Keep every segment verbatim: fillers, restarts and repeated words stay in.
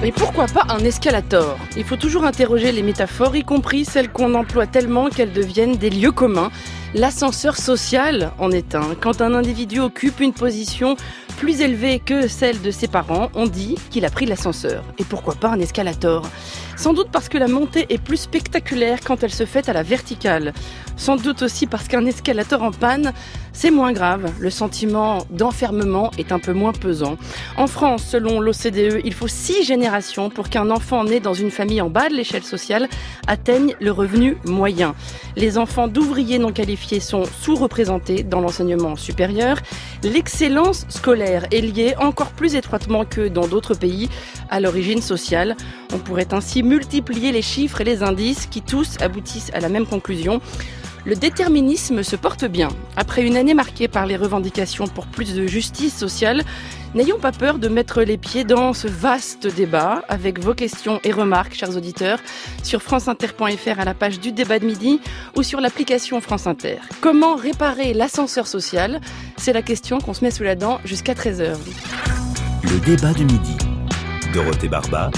Et pourquoi pas un escalator ? Il faut toujours interroger les métaphores, y compris celles qu'on emploie tellement qu'elles deviennent des lieux communs. L'ascenseur social en est un. Quand un individu occupe une position plus élevée que celle de ses parents, on dit qu'il a pris l'ascenseur. Et pourquoi pas un escalator ? Sans doute parce que la montée est plus spectaculaire quand elle se fait à la verticale. Sans doute aussi parce qu'un escalator en panne, c'est moins grave. Le sentiment d'enfermement est un peu moins pesant. En France, selon l'O C D E, il faut six générations pour qu'un enfant né dans une famille en bas de l'échelle sociale atteigne le revenu moyen. Les enfants d'ouvriers non qualifiés sont sous-représentés dans l'enseignement supérieur. L'excellence scolaire est liée encore plus étroitement que dans d'autres pays à l'origine sociale. On pourrait ainsi multiplier les chiffres et les indices qui tous aboutissent à la même conclusion. Le déterminisme se porte bien. Après une année marquée par les revendications pour plus de justice sociale, n'ayons pas peur de mettre les pieds dans ce vaste débat avec vos questions et remarques, chers auditeurs, sur franceinter point f r à la page du débat de midi ou sur l'application France Inter. Comment réparer l'ascenseur social ? C'est la question qu'on se met sous la dent jusqu'à treize heures. Le débat du midi. Dorothée Barba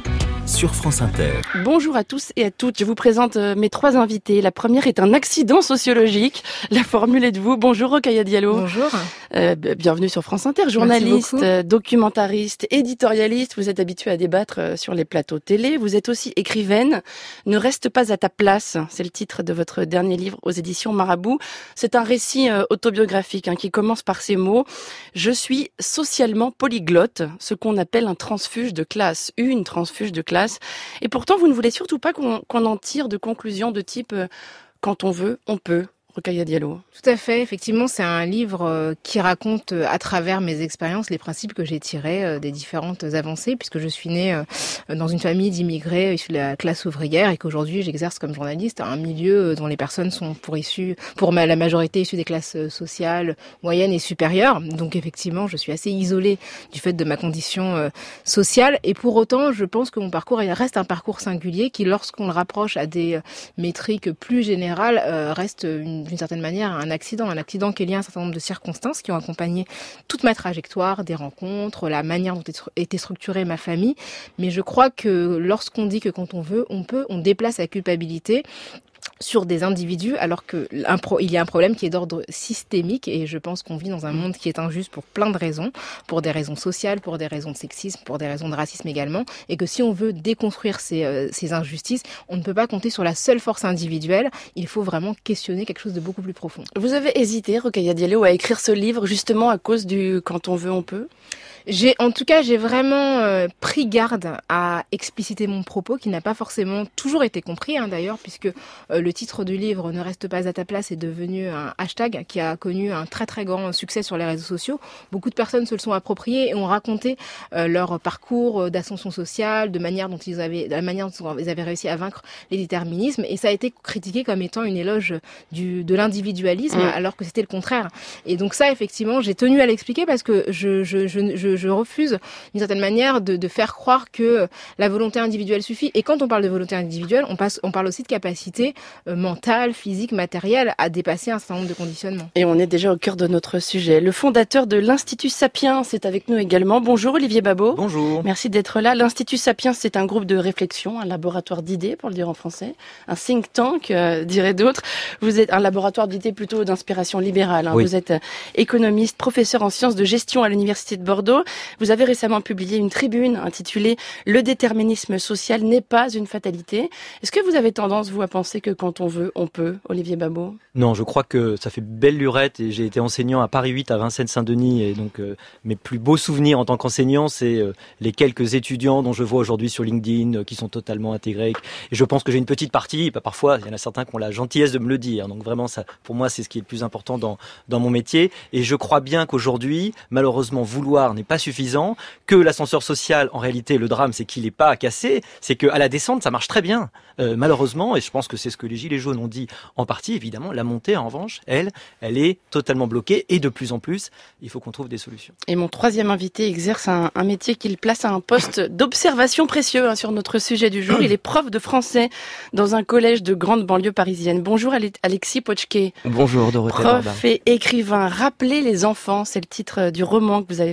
sur France Inter. Bonjour à tous et à toutes. Je vous présente mes trois invités. La première est un accident sociologique. La formule est de vous. Bonjour Rokhaya Diallo. Bonjour. Euh, bienvenue sur France Inter. Journaliste, documentariste, éditorialiste. Vous êtes habituée à débattre sur les plateaux télé. Vous êtes aussi écrivaine. Ne reste pas à ta place. C'est le titre de votre dernier livre aux éditions Marabout. C'est un récit autobiographique hein, qui commence par ces mots. Je suis socialement polyglotte, ce qu'on appelle un transfuge de classe. Une transfuge de classe. Et pourtant, vous ne voulez surtout pas qu'on, qu'on en tire de conclusions de type euh, « quand on veut, on peut ». Rokhaya Diallo. Tout à fait. Effectivement, c'est un livre qui raconte à travers mes expériences les principes que j'ai tirés des différentes avancées, puisque je suis née dans une famille d'immigrés issus de la classe ouvrière et qu'aujourd'hui j'exerce comme journaliste un milieu dont les personnes sont pour issues, pour la majorité issues des classes sociales moyennes et supérieures. Donc effectivement, je suis assez isolée du fait de ma condition sociale. Et pour autant, je pense que mon parcours il reste un parcours singulier qui, lorsqu'on le rapproche à des métriques plus générales, reste une d'une certaine manière un accident, un accident qui est lié à un certain nombre de circonstances qui ont accompagné toute ma trajectoire, des rencontres, la manière dont était structurée ma famille. Mais je crois que lorsqu'on dit que quand on veut, on peut, on déplace la culpabilité sur des individus, alors que un pro, il y a un problème qui est d'ordre systémique et je pense qu'on vit dans un monde qui est injuste pour plein de raisons, pour des raisons sociales, pour des raisons de sexisme, pour des raisons de racisme également, et que si on veut déconstruire ces, euh, ces injustices, on ne peut pas compter sur la seule force individuelle, il faut vraiment questionner quelque chose de beaucoup plus profond. Vous avez hésité, Rokhaya Diallo, à écrire ce livre justement à cause du « quand on veut, on peut » ? J'ai, en tout cas, j'ai vraiment euh, pris garde à expliciter mon propos, qui n'a pas forcément toujours été compris, hein, d'ailleurs, puisque euh, le titre du livre « Ne reste pas à ta place » est devenu un hashtag qui a connu un très très grand succès sur les réseaux sociaux. Beaucoup de personnes se le sont appropriés et ont raconté euh, leur parcours d'ascension sociale, de manière dont ils avaient, de la manière dont ils avaient réussi à vaincre les déterminismes, et ça a été critiqué comme étant une éloge du de l'individualisme, mmh. alors que c'était le contraire. Et donc ça, effectivement, j'ai tenu à l'expliquer parce que je je je, je Je refuse d'une certaine manière de, de faire croire que la volonté individuelle suffit. Et quand on parle de volonté individuelle, on, passe, on parle aussi de capacité euh, mentale, physique, matérielle à dépasser un certain nombre de conditionnements. Et on est déjà au cœur de notre sujet. Le fondateur de l'Institut Sapiens est avec nous également. Bonjour Olivier Babot. Bonjour. Merci d'être là. L'Institut Sapiens, c'est un groupe de réflexion, un laboratoire d'idées, pour le dire en français, un think tank, euh, diraient d'autres. Vous êtes un laboratoire d'idées plutôt d'inspiration libérale. Hein. Oui. Vous êtes économiste, professeur en sciences de gestion à l'Université de Bordeaux. Vous avez récemment publié une tribune intitulée « Le déterminisme social n'est pas une fatalité ». Est-ce que vous avez tendance, vous, à penser que quand on veut, on peut, Olivier Babot ? Non, je crois que ça fait belle lurette et j'ai été enseignant à Paris huit, à Vincennes-Saint-Denis et donc euh, mes plus beaux souvenirs en tant qu'enseignant, c'est euh, les quelques étudiants dont je vois aujourd'hui sur LinkedIn euh, qui sont totalement intégrés. Et je pense que j'ai une petite partie, bah, parfois il y en a certains qui ont la gentillesse de me le dire. Donc vraiment, ça, pour moi, c'est ce qui est le plus important dans, dans mon métier. Et je crois bien qu'aujourd'hui, malheureusement, vouloir n'est pas suffisant, que l'ascenseur social, en réalité, le drame, c'est qu'il n'est pas cassé, c'est qu'à la descente, ça marche très bien, euh, malheureusement, et je pense que c'est ce que les Gilets jaunes ont dit en partie, évidemment. La montée, en revanche, elle, elle est totalement bloquée, et de plus en plus, il faut qu'on trouve des solutions. Et mon troisième invité exerce un, un métier qu'il place à un poste d'observation précieux hein, sur notre sujet du jour. Il est prof de français dans un collège de grande banlieue parisienne. Bonjour Alexis Pochke. Bonjour Dorothée Barba. Prof et écrivain. Rappelez les enfants, c'est le titre du roman que vous avez fait paraître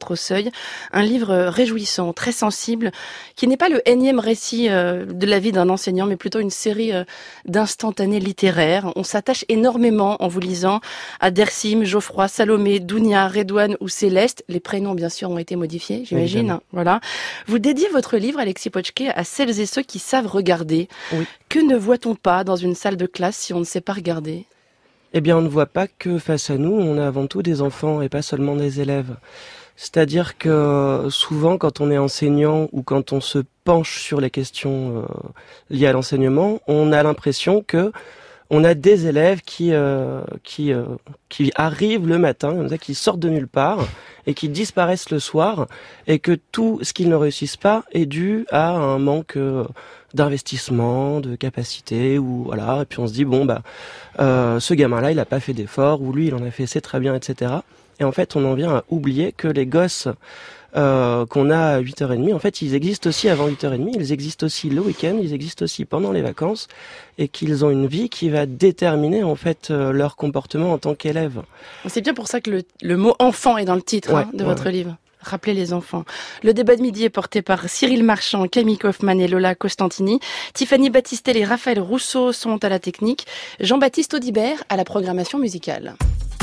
Lettres au seuil, un livre réjouissant, très sensible, qui n'est pas le énième récit euh, de la vie d'un enseignant, mais plutôt une série euh, d'instantanés littéraires. On s'attache énormément en vous lisant à Dersim, Geoffroy, Salomé, Dounia, Redouane ou Céleste. Les prénoms, bien sûr, ont été modifiés, j'imagine. Évidemment. Voilà. Vous dédiez votre livre, Alexis Počke, à celles et ceux qui savent regarder. Oui. Que ne voit-on pas dans une salle de classe si on ne sait pas regarder ? Eh bien, on ne voit pas que face à nous, on a avant tout des enfants et pas seulement des élèves. C'est-à-dire que souvent, quand on est enseignant ou quand on se penche sur les questions euh, liées à l'enseignement, on a l'impression que on a des élèves qui euh, qui euh, qui arrivent le matin, qui sortent de nulle part et qui disparaissent le soir, et que tout ce qu'ils ne réussissent pas est dû à un manque euh, d'investissement, de capacité, ou voilà. Et puis on se dit bon bah euh, ce gamin-là, il a pas fait d'effort, ou lui, il en a fait, c'est très bien, et cetera. Et en fait, on en vient à oublier que les gosses euh, qu'on a à huit heures trente, en fait, ils existent aussi avant huit heures trente, ils existent aussi le week-end, ils existent aussi pendant les vacances, et qu'ils ont une vie qui va déterminer en fait euh, leur comportement en tant qu'élèves. C'est bien pour ça que le, le mot enfant est dans le titre ouais, hein, de ouais, votre ouais. livre. Rappelez les enfants. Le débat de midi est porté par Cyril Marchand, Camille Kaufmann et Lola Costantini. Tiffany Battistel et Raphaël Rousseau sont à la technique. Jean-Baptiste Audibert à la programmation musicale.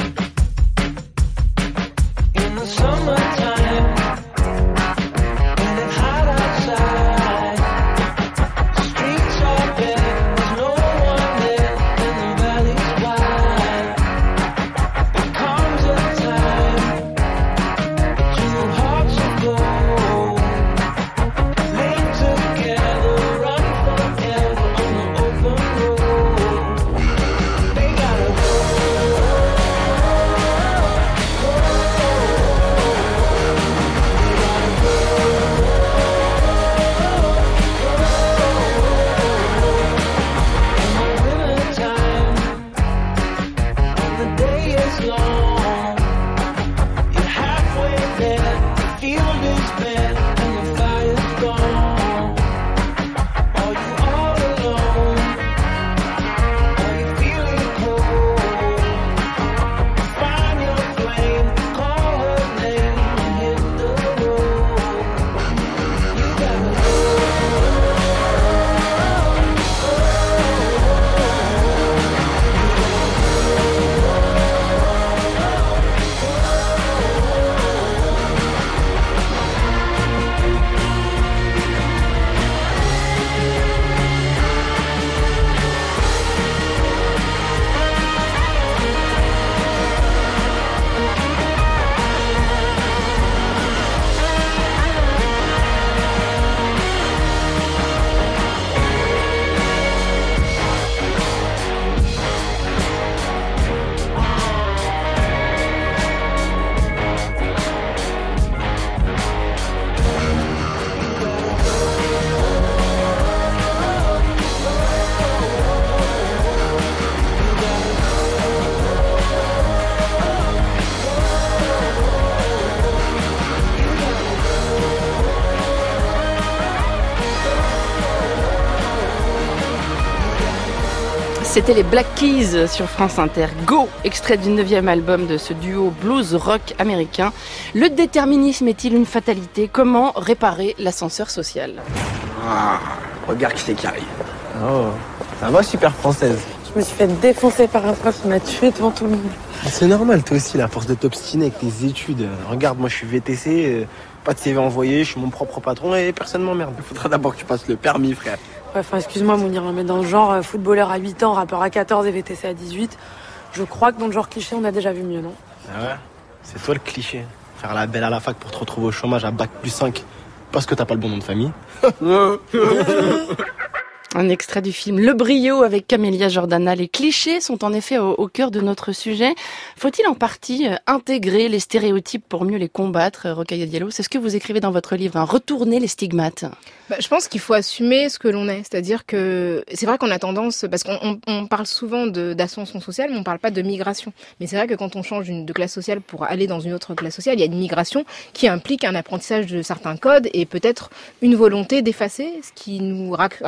C'était les Black Keys sur France Inter. Go, extrait du neuvième album de ce duo blues rock américain. Le déterminisme est-il une fatalité ? Comment réparer l'ascenseur social ? Ah, regarde qui c'est qui arrive. Oh, ça va, super française. Je me suis fait défoncer par un prof qui m'a tué devant tout le monde. C'est normal, toi aussi, la force de t'obstiner avec tes études. Regarde, moi je suis V T C, pas de C V envoyé, je suis mon propre patron et personne m'emmerde. Il faudra d'abord que tu passes le permis, frère. Ouais, enfin, excuse-moi, Mounir, mais dans le genre euh, footballeur à huit ans, rappeur à quatorze et V T C à dix-huit, je crois que dans le genre cliché, on a déjà vu mieux, non ? Ah ouais ? C'est toi le cliché. Faire la belle à la fac pour te retrouver au chômage à bac plus cinq parce que t'as pas le bon nom de famille. Un extrait du film Le Brio avec Camélia Jordana. Les clichés sont en effet au, au cœur de notre sujet. Faut-il en partie euh, intégrer les stéréotypes pour mieux les combattre, Rocaille Diallo ? C'est ce que vous écrivez dans votre livre, hein, retourner les stigmates. Bah, je pense qu'il faut assumer ce que l'on est. C'est-à-dire que c'est vrai qu'on a tendance, parce qu'on on, on parle souvent de, d'ascension sociale, mais on parle pas de migration. Mais c'est vrai que quand on change une, de classe sociale pour aller dans une autre classe sociale, il y a une migration qui implique un apprentissage de certains codes et peut-être une volonté d'effacer ce qui nous rac- raccroche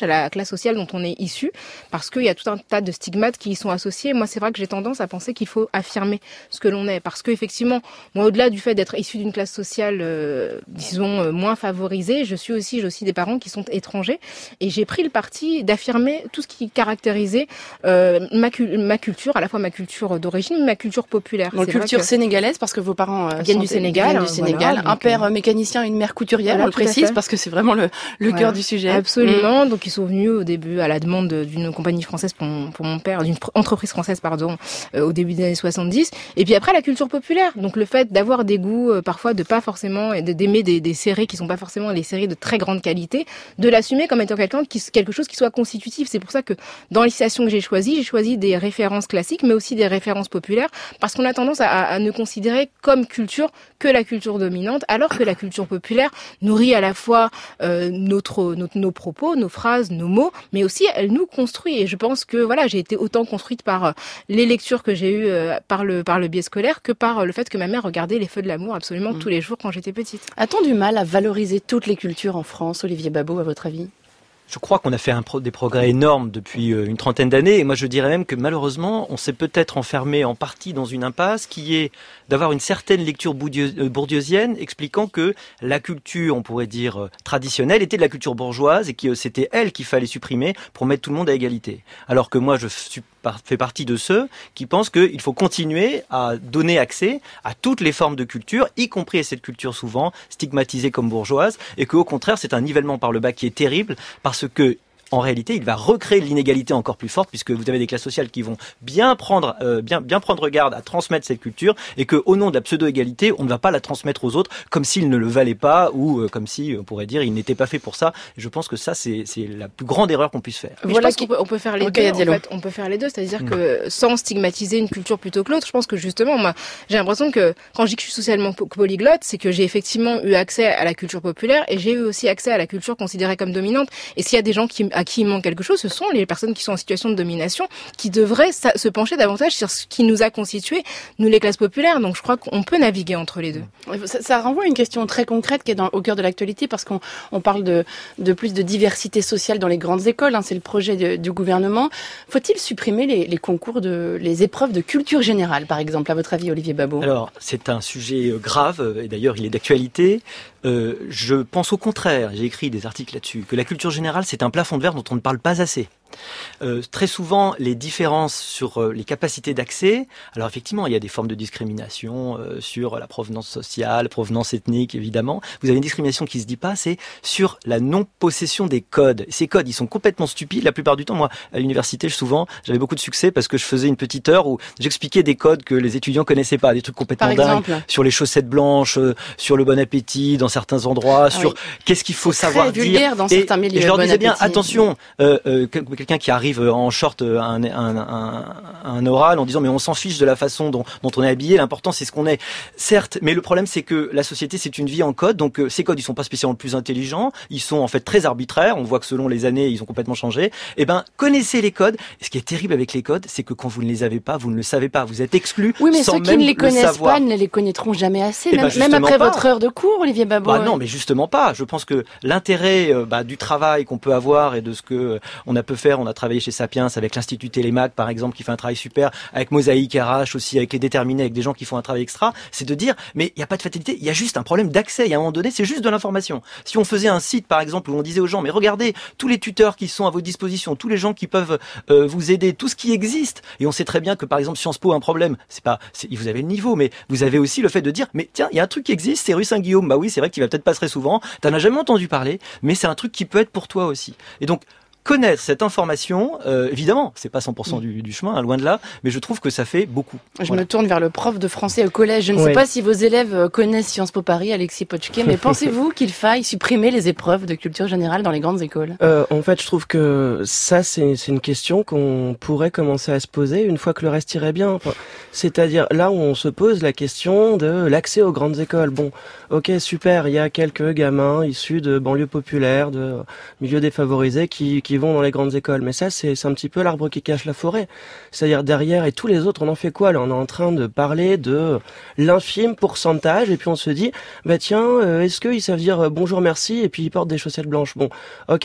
reproche à la classe sociale dont on est issu, parce qu'il y a tout un tas de stigmates qui y sont associés. Moi, c'est vrai que j'ai tendance à penser qu'il faut affirmer ce que l'on est, parce que effectivement, moi, au-delà du fait d'être issu d'une classe sociale, euh, disons, euh, moins favorisée, je suis aussi, j'ai aussi des parents qui sont étrangers, et j'ai pris le parti d'affirmer tout ce qui caractérisait euh, ma, cu- ma culture, à la fois ma culture d'origine, mais ma culture populaire. Donc, culture que... sénégalaise, parce que vos parents euh, viennent du Sénégal. Viennent du Sénégal. Voilà, un père euh, mécanicien, une mère couturière, voilà, on le précise, parce que c'est vraiment le, le voilà. cœur du sujet. Absolument. Mmh. Donc, ils sont venus au début à la demande d'une compagnie française pour mon, pour mon père, d'une entreprise française, pardon, euh, au début des années soixante-dix. Et puis après, la culture populaire. Donc, le fait d'avoir des goûts, euh, parfois, de pas forcément, et d'aimer des, des séries qui sont pas forcément des séries de très grande qualité, de l'assumer comme étant quelqu'un qui, quelque chose qui soit constitutif. C'est pour ça que, dans les citations que j'ai choisies, j'ai choisi des références classiques, mais aussi des références populaires, parce qu'on a tendance à, à ne considérer comme culture que la culture dominante, alors que la culture populaire nourrit à la fois euh, notre, notre, nos propos, nos phrases, nos mots, mais aussi elle nous construit. Et je pense que voilà, j'ai été autant construite par euh, les lectures que j'ai eues euh, par le par le biais scolaire que par euh, le fait que ma mère regardait Les Feux de l'amour absolument mmh. tous les jours quand j'étais petite. A-t-on du mal à valoriser toutes les cultures en France, Olivier Babot, à votre avis ? Je crois qu'on a fait un pro- des progrès énormes depuis euh, une trentaine d'années, et moi je dirais même que malheureusement on s'est peut-être enfermé en partie dans une impasse qui est d'avoir une certaine lecture bourdieu- bourdieusienne expliquant que la culture, on pourrait dire euh, traditionnelle, était de la culture bourgeoise et que euh, c'était elle qu'il fallait supprimer pour mettre tout le monde à égalité. Alors que moi je suis fait partie de ceux qui pensent qu'il faut continuer à donner accès à toutes les formes de culture, y compris à cette culture souvent stigmatisée comme bourgeoise, et qu'au contraire c'est un nivellement par le bas qui est terrible, parce que en réalité, il va recréer l'inégalité encore plus forte, puisque vous avez des classes sociales qui vont bien prendre, euh, bien, bien prendre garde à transmettre cette culture, et que, au nom de la pseudo-égalité, on ne va pas la transmettre aux autres comme s'ils ne le valaient pas, ou euh, comme si, on pourrait dire, ils n'étaient pas faits pour ça. Et je pense que ça, c'est, c'est la plus grande erreur qu'on puisse faire. Mais voilà, je pense qu'on peut, on peut faire les okay, deux. En fait, on peut faire les deux, c'est-à-dire mmh. que sans stigmatiser une culture plutôt que l'autre, je pense que justement, moi, j'ai l'impression que quand je dis que je suis socialement polyglotte, c'est que j'ai effectivement eu accès à la culture populaire, et j'ai eu aussi accès à la culture considérée comme dominante. Et s'il y a des gens qui à qui il manque quelque chose, ce sont les personnes qui sont en situation de domination qui devraient se pencher davantage sur ce qui nous a constitués, nous les classes populaires. Donc je crois qu'on peut naviguer entre les deux. Ça, ça renvoie à une question très concrète qui est dans, au cœur de l'actualité, parce qu'on on parle de, de plus de diversité sociale dans les grandes écoles, hein, c'est le projet de, du gouvernement. Faut-il supprimer les, les concours, de, les épreuves de culture générale, par exemple, à votre avis, Olivier Babot ? Alors, c'est un sujet grave, et d'ailleurs il est d'actualité. Euh, je pense au contraire, j'ai écrit des articles là-dessus, que la culture générale, c'est un plafond de verre dont on ne parle pas assez. Euh, très souvent, les différences sur euh, les capacités d'accès, alors effectivement, il y a des formes de discrimination euh, sur la provenance sociale, provenance ethnique, évidemment. Vous avez une discrimination qui se dit pas, c'est sur la non-possession des codes. Ces codes, ils sont complètement stupides. La plupart du temps, moi, à l'université, souvent, j'avais beaucoup de succès parce que je faisais une petite heure où j'expliquais des codes que les étudiants connaissaient pas, des trucs complètement dingues, sur les chaussettes blanches, euh, sur le bon appétit dans certains endroits, ah sur oui. qu'est-ce qu'il faut c'est savoir très vulgaire dire. Dans certains milieux, et je leur bon disais bien, appétit. attention, euh, euh, quelqu'un qui arrive en short à un, un, un, un oral en disant mais on s'en fiche de la façon dont, dont on est habillé, l'important c'est ce qu'on est. Certes, mais le problème c'est que la société c'est une vie en code, donc euh, ces codes ils sont pas spécialement plus intelligents, ils sont en fait très arbitraires, on voit que selon les années ils ont complètement changé. Et ben connaissez les codes, et ce qui est terrible avec les codes c'est que quand vous ne les avez pas, vous ne le savez pas, vous êtes exclu. Oui mais sans ceux même qui ne les connaissent savoir. pas ne les connaîtront jamais assez, et même, ben même après pas. votre heure de cours, Olivier Babot. Bah non mais justement pas, je pense que l'intérêt euh, bah, du travail qu'on peut avoir et de ce que euh, on a pu faire, on a travaillé chez Sapiens avec l'Institut Télémac par exemple qui fait un travail super, avec Mosaïque R H aussi, avec les déterminés, avec des gens qui font un travail extra, c'est de dire mais il n'y a pas de fatalité, il y a juste un problème d'accès, et à un moment donné c'est juste de l'information. Si on faisait un site par exemple où on disait aux gens mais regardez tous les tuteurs qui sont à votre disposition, tous les gens qui peuvent euh, vous aider, tout ce qui existe, et on sait très bien que par exemple Sciences Po a un problème, c'est pas, c'est, vous avez le niveau, mais vous avez aussi le fait de dire mais tiens il y a un truc qui existe, c'est rue Saint-Guillaume, bah oui c'est vrai que tu vas peut-être pas très souvent, t'en as jamais entendu parler, mais c'est un truc qui peut être pour toi aussi. Et donc connaître cette information, euh, évidemment, c'est pas cent pour cent mmh. du, du chemin, hein, loin de là, mais je trouve que ça fait beaucoup. Je voilà. me tourne vers le prof de français au collège. Je ne oui. sais pas si vos élèves connaissent Sciences Po Paris, Alexis Pochke, mais pensez-vous qu'il faille supprimer les épreuves de culture générale dans les grandes écoles ? euh, En fait, je trouve que ça, c'est, c'est une question qu'on pourrait commencer à se poser une fois que le reste irait bien. Enfin, c'est-à-dire là où on se pose la question de l'accès aux grandes écoles. Bon, ok, super, il y a quelques gamins issus de banlieues populaires, de milieux défavorisés qui, qui vont dans les grandes écoles. Mais ça, c'est, c'est un petit peu l'arbre qui cache la forêt. C'est-à-dire derrière, et tous les autres, on en fait quoi là ? On est en train de parler de l'infime pourcentage, et puis on se dit, bah tiens, euh, est-ce qu'ils savent dire bonjour, merci, et puis ils portent des chaussettes blanches ? Bon, ok,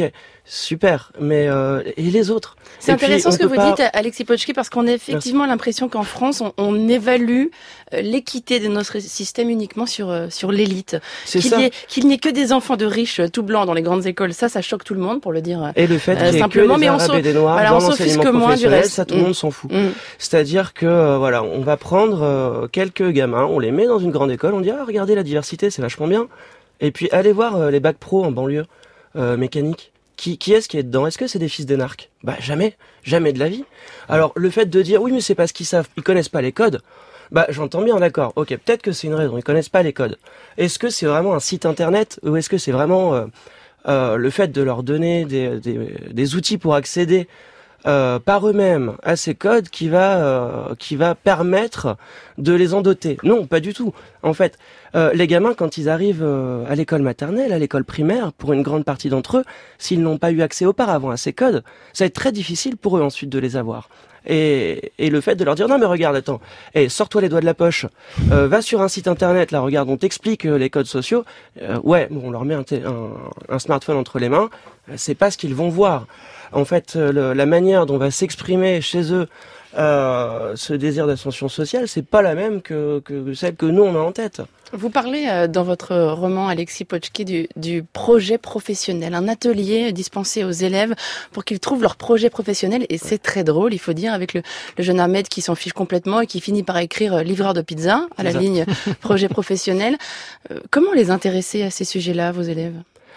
super, mais euh, et les autres? C'est et intéressant puis, ce que vous pas... dites, Alexis Počky, parce qu'on a effectivement Merci. l'impression qu'en France, on, on évalue l'équité de notre système uniquement sur sur l'élite. C'est qu'il ça. y ait, qu'il n'y ait que des enfants de riches tout blancs dans les grandes écoles, ça, ça choque tout le monde, pour le dire et le fait qu'il y ait euh, simplement, que des mais Arabes on et des Noirs voilà, dans on s'offusque moins du reste. Ça, tout le mmh. monde s'en fout. Mmh. C'est-à-dire que euh, voilà, on va prendre euh, quelques gamins, on les met dans une grande école, on dit ah regardez la diversité, c'est vachement bien. Et puis allez voir euh, les bacs pro en banlieue euh, mécanique. Qui, qui est-ce qui est dedans? Est-ce que c'est des fils d'énarques? Bah jamais, jamais de la vie. Alors le fait de dire oui mais c'est parce qu'ils savent, ils connaissent pas les codes. Bah j'entends bien, d'accord. Ok, peut-être que c'est une raison. Ils connaissent pas les codes. Est-ce que c'est vraiment un site internet ou est-ce que c'est vraiment euh, euh, le fait de leur donner des, des, des outils pour accéder euh, par eux-mêmes à ces codes qui va euh, qui va permettre de les en doter? Non, pas du tout. En fait, euh, les gamins quand ils arrivent euh, à l'école maternelle, à l'école primaire, pour une grande partie d'entre eux, s'ils n'ont pas eu accès auparavant à ces codes, ça va être très difficile pour eux ensuite de les avoir. Et, et le fait de leur dire non mais regarde attends, hey, sors-toi les doigts de la poche, euh, va sur un site internet là, regarde on t'explique euh, les codes sociaux, euh, ouais bon, on leur met un, t- un, un smartphone entre les mains, euh, c'est pas ce qu'ils vont voir. En fait euh, le, la manière dont va s'exprimer chez eux euh, ce désir d'ascension sociale, c'est pas la même que, que celle que nous on a en tête. Vous parlez euh, dans votre roman, Alexis Počky, du, du projet professionnel, un atelier dispensé aux élèves pour qu'ils trouvent leur projet professionnel. Et c'est très drôle, il faut dire, avec le, le jeune Ahmed qui s'en fiche complètement et qui finit par écrire euh, livreur de pizza à la ligne projet professionnel. Euh, comment les intéresser à ces sujets-là, vos élèves ?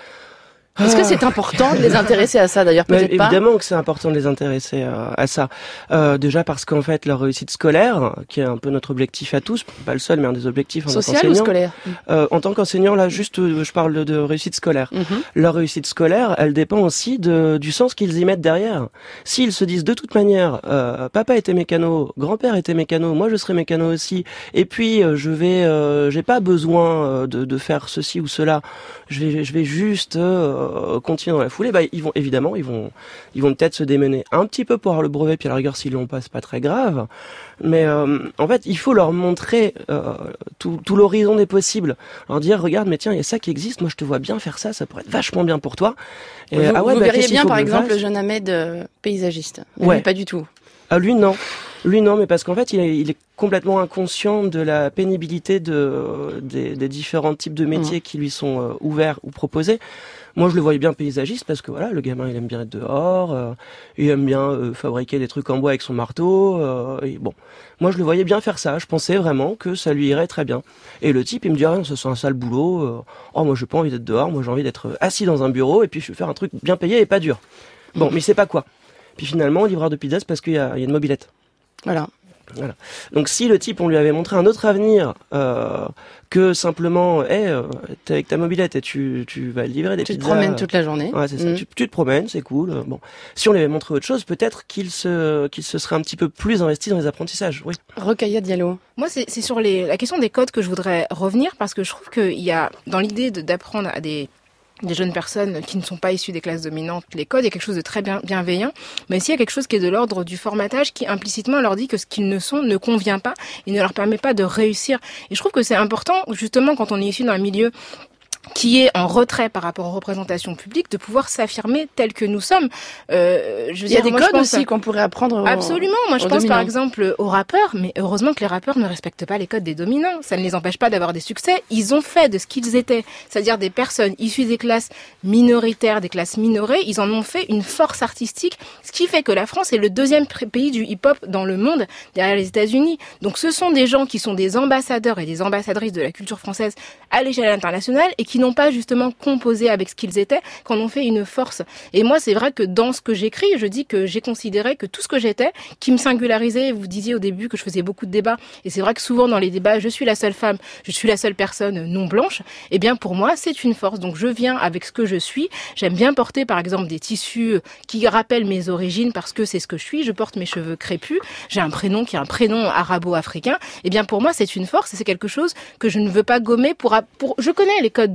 Est-ce que c'est important de les intéresser à ça d'ailleurs? Peut-être évidemment pas. Évidemment que c'est important de les intéresser à, à ça. Euh, déjà parce qu'en fait leur réussite scolaire, qui est un peu notre objectif à tous, pas le seul mais un des objectifs en tant qu'enseignant. Social ou scolaire euh, En tant qu'enseignant, là juste je parle de, de réussite scolaire. Mm-hmm. Leur réussite scolaire, elle dépend aussi de, du sens qu'ils y mettent derrière. S'ils se disent de toute manière, euh, papa était mécano, grand-père était mécano, moi je serai mécano aussi, et puis euh, je vais, euh, j'ai pas besoin euh, de, de faire ceci ou cela, je vais, je vais juste euh, continuer dans la foulée, bah ils vont évidemment ils vont ils vont peut-être se démener un petit peu pour avoir le brevet, puis à la rigueur s'ils l'ont pas c'est pas très grave, mais euh, en fait il faut leur montrer euh, tout, tout l'horizon des possibles, leur dire regarde mais tiens il y a ça qui existe, moi je te vois bien faire ça, ça pourrait être vachement bien pour toi. Et vous, ah ouais, vous bah, verriez bien par exemple le jeune Ahmed euh, paysagiste, mais ouais. Lui, pas du tout. Ah lui non. Lui non, mais parce qu'en fait il est, il est complètement inconscient de la pénibilité de des, des différents types de métiers mmh. qui lui sont euh, ouverts ou proposés. Moi, je le voyais bien paysagiste parce que voilà, le gamin, il aime bien être dehors, euh, il aime bien euh, fabriquer des trucs en bois avec son marteau. Euh, et bon, moi, je le voyais bien faire ça. Je pensais vraiment que ça lui irait très bien. Et le type, il me dit ah non, ça c'est un sale boulot. Euh, oh, moi, j'ai pas envie d'être dehors. Moi, j'ai envie d'être assis dans un bureau et puis je vais faire un truc bien payé et pas dur. Bon, mais il sait pas quoi. Puis finalement, livreur de pizza, c'est parce qu'il y a, il y a une mobilette. Voilà. Voilà. Donc si le type on lui avait montré un autre avenir euh, que simplement hey, euh, t'es avec ta mobilette et tu tu vas livrer des tu pizzas, te promènes toute la journée, ouais c'est ça, mmh. tu, tu te promènes, c'est cool, bon si on lui avait montré autre chose peut-être qu'il se qu'il se serait un petit peu plus investi dans les apprentissages. Oui. Rokhaya Diallo. Moi c'est c'est sur les la question des codes que je voudrais revenir parce que je trouve qu'il y a dans l'idée de, d'apprendre à des des jeunes personnes qui ne sont pas issues des classes dominantes, les codes, il y a quelque chose de très bien, bienveillant, mais aussi il y a quelque chose qui est de l'ordre du formatage qui implicitement leur dit que ce qu'ils ne sont ne convient pas et ne leur permet pas de réussir. Et je trouve que c'est important, justement, quand on est issu d'un milieu qui est en retrait par rapport aux représentations publiques, de pouvoir s'affirmer tel que nous sommes. Euh, je veux Il y a dire, des moi, codes je pense aussi qu'on pourrait apprendre aux, absolument. Moi, je pense dominants. Par exemple aux rappeurs, mais heureusement que les rappeurs ne respectent pas les codes des dominants. Ça ne les empêche pas d'avoir des succès. Ils ont fait de ce qu'ils étaient, c'est-à-dire des personnes issues des classes minoritaires, des classes minorées. Ils en ont fait une force artistique, ce qui fait que la France est le deuxième pays du hip-hop dans le monde, derrière les États-Unis. Donc, ce sont des gens qui sont des ambassadeurs et des ambassadrices de la culture française à l'échelle internationale et qui n'ont pas justement composé avec ce qu'ils étaient, qu'en ont fait une force. Et moi, c'est vrai que dans ce que j'écris, je dis que j'ai considéré que tout ce que j'étais, qui me singularisait, vous disiez au début que je faisais beaucoup de débats, et c'est vrai que souvent dans les débats, je suis la seule femme, je suis la seule personne non blanche, eh bien pour moi, c'est une force. Donc je viens avec ce que je suis. J'aime bien porter par exemple des tissus qui rappellent mes origines parce que c'est ce que je suis. Je porte mes cheveux crépus. J'ai un prénom qui est un prénom arabo-africain. Eh bien pour moi, c'est une force et c'est quelque chose que je ne veux pas gommer pour... pour... Je connais les codes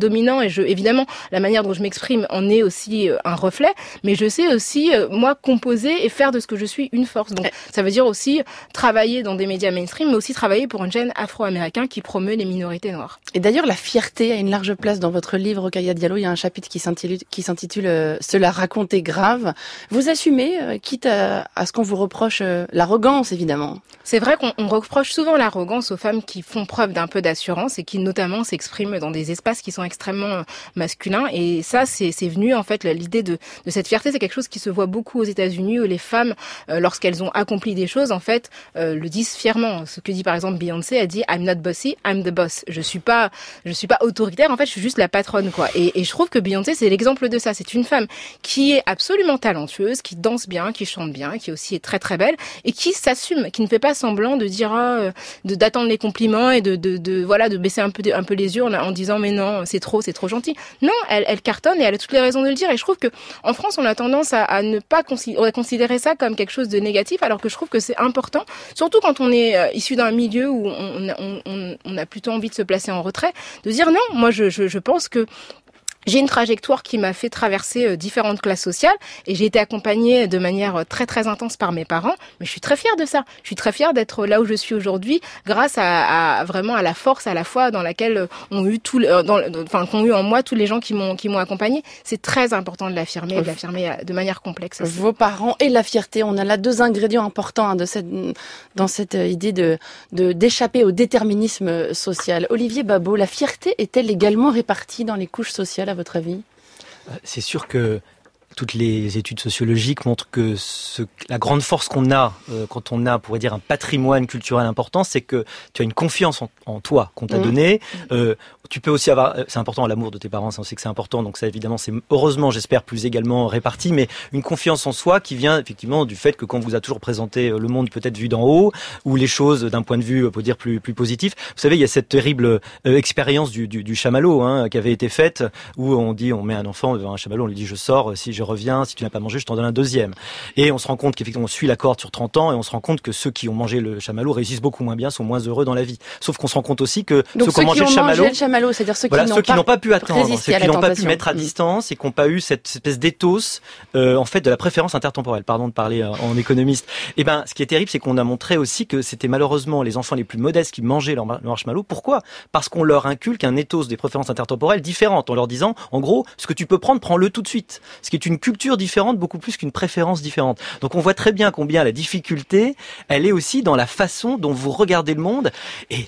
dominant et je, évidemment, la manière dont je m'exprime en est aussi un reflet, mais je sais aussi, moi, composer et faire de ce que je suis une force. Donc, ça veut dire aussi travailler dans des médias mainstream, mais aussi travailler pour une chaîne afro-américaine qui promeut les minorités noires. Et d'ailleurs, la fierté a une large place dans votre livre, Rokhaya Diallo. Il y a un chapitre qui s'intitule, qui s'intitule euh, « Se la raconter grave ». Vous assumez, euh, quitte à, à ce qu'on vous reproche euh, l'arrogance, évidemment. C'est vrai qu'on on reproche souvent l'arrogance aux femmes qui font preuve d'un peu d'assurance et qui notamment s'expriment dans des espaces qui sont extrêmement masculins. Et ça, c'est, c'est venu en fait l'idée de, de cette fierté, c'est quelque chose qui se voit beaucoup aux États-Unis où les femmes, euh, lorsqu'elles ont accompli des choses, en fait, euh, le disent fièrement. Ce que dit par exemple Beyoncé, elle dit I'm not bossy, I'm the boss. Je suis pas, je suis pas autoritaire. En fait, je suis juste la patronne, quoi. Et, et je trouve que Beyoncé, c'est l'exemple de ça. C'est une femme qui est absolument talentueuse, qui danse bien, qui chante bien, qui aussi est très très belle et qui s'assume, qui ne fait pas semblant de dire ah, de d'attendre les compliments et de de, de voilà de baisser un peu un peu les yeux en, en disant mais non c'est trop c'est trop gentil. Non, elle elle cartonne et elle a toutes les raisons de le dire. Et je trouve que en France on a tendance à, à ne pas considérer, considérer ça comme quelque chose de négatif, alors que je trouve que c'est important, surtout quand on est euh, issu d'un milieu où on, on, on, on a plutôt envie de se placer en retrait, de dire non. Moi je je, je pense que j'ai une trajectoire qui m'a fait traverser différentes classes sociales et j'ai été accompagnée de manière très très intense par mes parents, mais je suis très fière de ça. Je suis très fière d'être là où je suis aujourd'hui grâce à, à vraiment à la force à la fois dans laquelle ont eu tout dans enfin qu'ont eu en moi tous les gens qui m'ont qui m'ont accompagnée. C'est très important de l'affirmer, de l'affirmer de manière complexe aussi. Vos parents et la fierté, on a là deux ingrédients importants hein, de cette dans cette idée de de d'échapper au déterminisme social. Olivier Babot, la fierté est-elle également répartie dans les couches sociales à votre avis? C'est sûr que toutes les études sociologiques montrent que ce, la grande force qu'on a euh, quand on a, on pourrait dire, un patrimoine culturel important, c'est que tu as une confiance en, en toi qu'on t'a mmh. donnée. Euh, tu peux aussi avoir, c'est important, l'amour de tes parents, ça on sait que c'est important, donc ça évidemment c'est heureusement, j'espère, plus également réparti, mais une confiance en soi qui vient effectivement du fait que quand on vous a toujours présenté le monde peut-être vu d'en haut, ou les choses d'un point de vue, on peut dire, plus, plus positif. Vous savez, il y a cette terrible euh, expérience du, du, du chamallow hein, qui avait été faite, où on dit, on met un enfant devant un chamallow, on lui dit je sors, si je reviens, si tu n'as pas mangé, je t'en donne un deuxième. Et on se rend compte qu'effectivement on suit la corde sur trente ans, et on se rend compte que ceux qui ont mangé le chamallow réussissent beaucoup moins bien, sont moins heureux dans la vie. Sauf qu'on se rend compte aussi que donc ceux qui ont mangé le chamallow, le chamallow, c'est-à-dire ceux qui voilà, n'ont ceux qui pas n'ont pas pu attendre, ceux qui n'ont pas pu mettre à mmh. distance et qui n'ont pas eu cette espèce d'éthos, euh, en fait, de la préférence intertemporelle. Pardon de parler euh, en économiste. Et ben, ce qui est terrible, c'est qu'on a montré aussi que c'était malheureusement les enfants les plus modestes qui mangeaient leur, leur marshmallow. Pourquoi ? Parce qu'on leur inculque un éthos des préférences intertemporelles différentes, en leur disant, en gros, ce que tu peux prendre, prends-le tout de suite. Ce qui est une culture différente, beaucoup plus qu'une préférence différente. Donc on voit très bien combien la difficulté, elle est aussi dans la façon dont vous regardez le monde. Et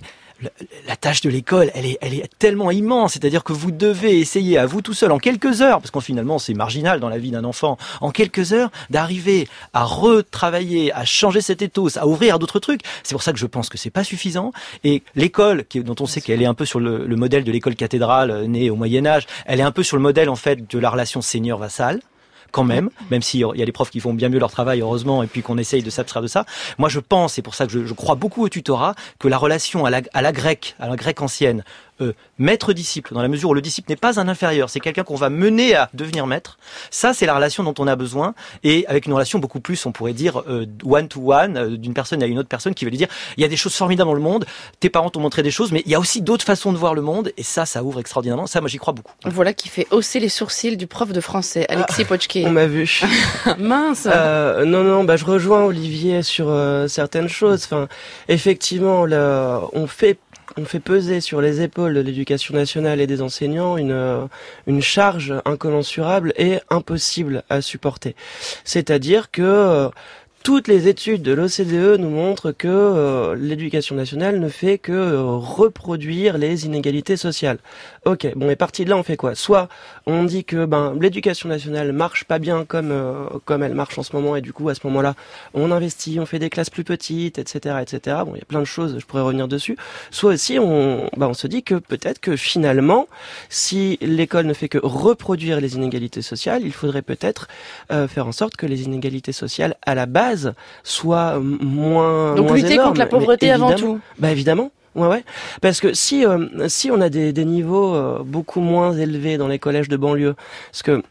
la tâche de l'école, elle est, elle est tellement immense. C'est-à-dire que vous devez essayer à vous tout seul, en quelques heures, parce qu'en finalement c'est marginal dans la vie d'un enfant, en quelques heures, d'arriver à retravailler, à changer cet ethos, à ouvrir d'autres trucs. C'est pour ça que je pense que c'est pas suffisant. Et l'école, qui, dont on sait qu'elle est un peu sur le, le modèle de l'école cathédrale née au Moyen-Âge, elle est un peu sur le modèle en fait de la relation seigneur-vassal. Quand même, même s'il y a des profs qui font bien mieux leur travail, heureusement, et puis qu'on essaye de s'abstraire de ça. Moi, je pense, c'est pour ça que je, je crois beaucoup au tutorat, que la relation à la, à la grecque, à la grecque ancienne, euh, maître-disciple, dans la mesure où le disciple n'est pas un inférieur, c'est quelqu'un qu'on va mener à devenir maître. Ça, c'est la relation dont on a besoin, et avec une relation beaucoup plus, on pourrait dire, euh, one-to-one, euh, d'une personne à une autre personne, qui va lui dire, il y a des choses formidables dans le monde, tes parents t'ont montré des choses, mais il y a aussi d'autres façons de voir le monde, et ça, ça ouvre extraordinairement. Ça, moi, j'y crois beaucoup. Voilà qui fait hausser les sourcils du prof de français, Alexis ah, Pochke. On m'a vu. Mince. Euh, non, non, bah je rejoins Olivier sur euh, certaines choses. Enfin, effectivement, là, on fait on fait peser sur les épaules de l'éducation nationale et des enseignants une euh, une charge incommensurable et impossible à supporter. C'est-à-dire que euh, toutes les études de l'O C D E nous montrent que euh, l'éducation nationale ne fait que euh, reproduire les inégalités sociales. Ok, bon, et parti de là, on fait quoi ? Soit on dit que ben l'éducation nationale marche pas bien comme euh, comme elle marche en ce moment, et du coup à ce moment-là, on investit, on fait des classes plus petites, et cetera, et cetera. Bon, il y a plein de choses, je pourrais revenir dessus. Soit aussi on ben on se dit que peut-être que finalement, si l'école ne fait que reproduire les inégalités sociales, il faudrait peut-être euh, faire en sorte que les inégalités sociales à la base soit moins donc moins lutter énorme, contre la pauvreté avant tout. Bah évidemment. Ouais, ouais. Parce que si euh, si on a des, des niveaux euh, beaucoup moins élevés dans les collèges de banlieue, parce que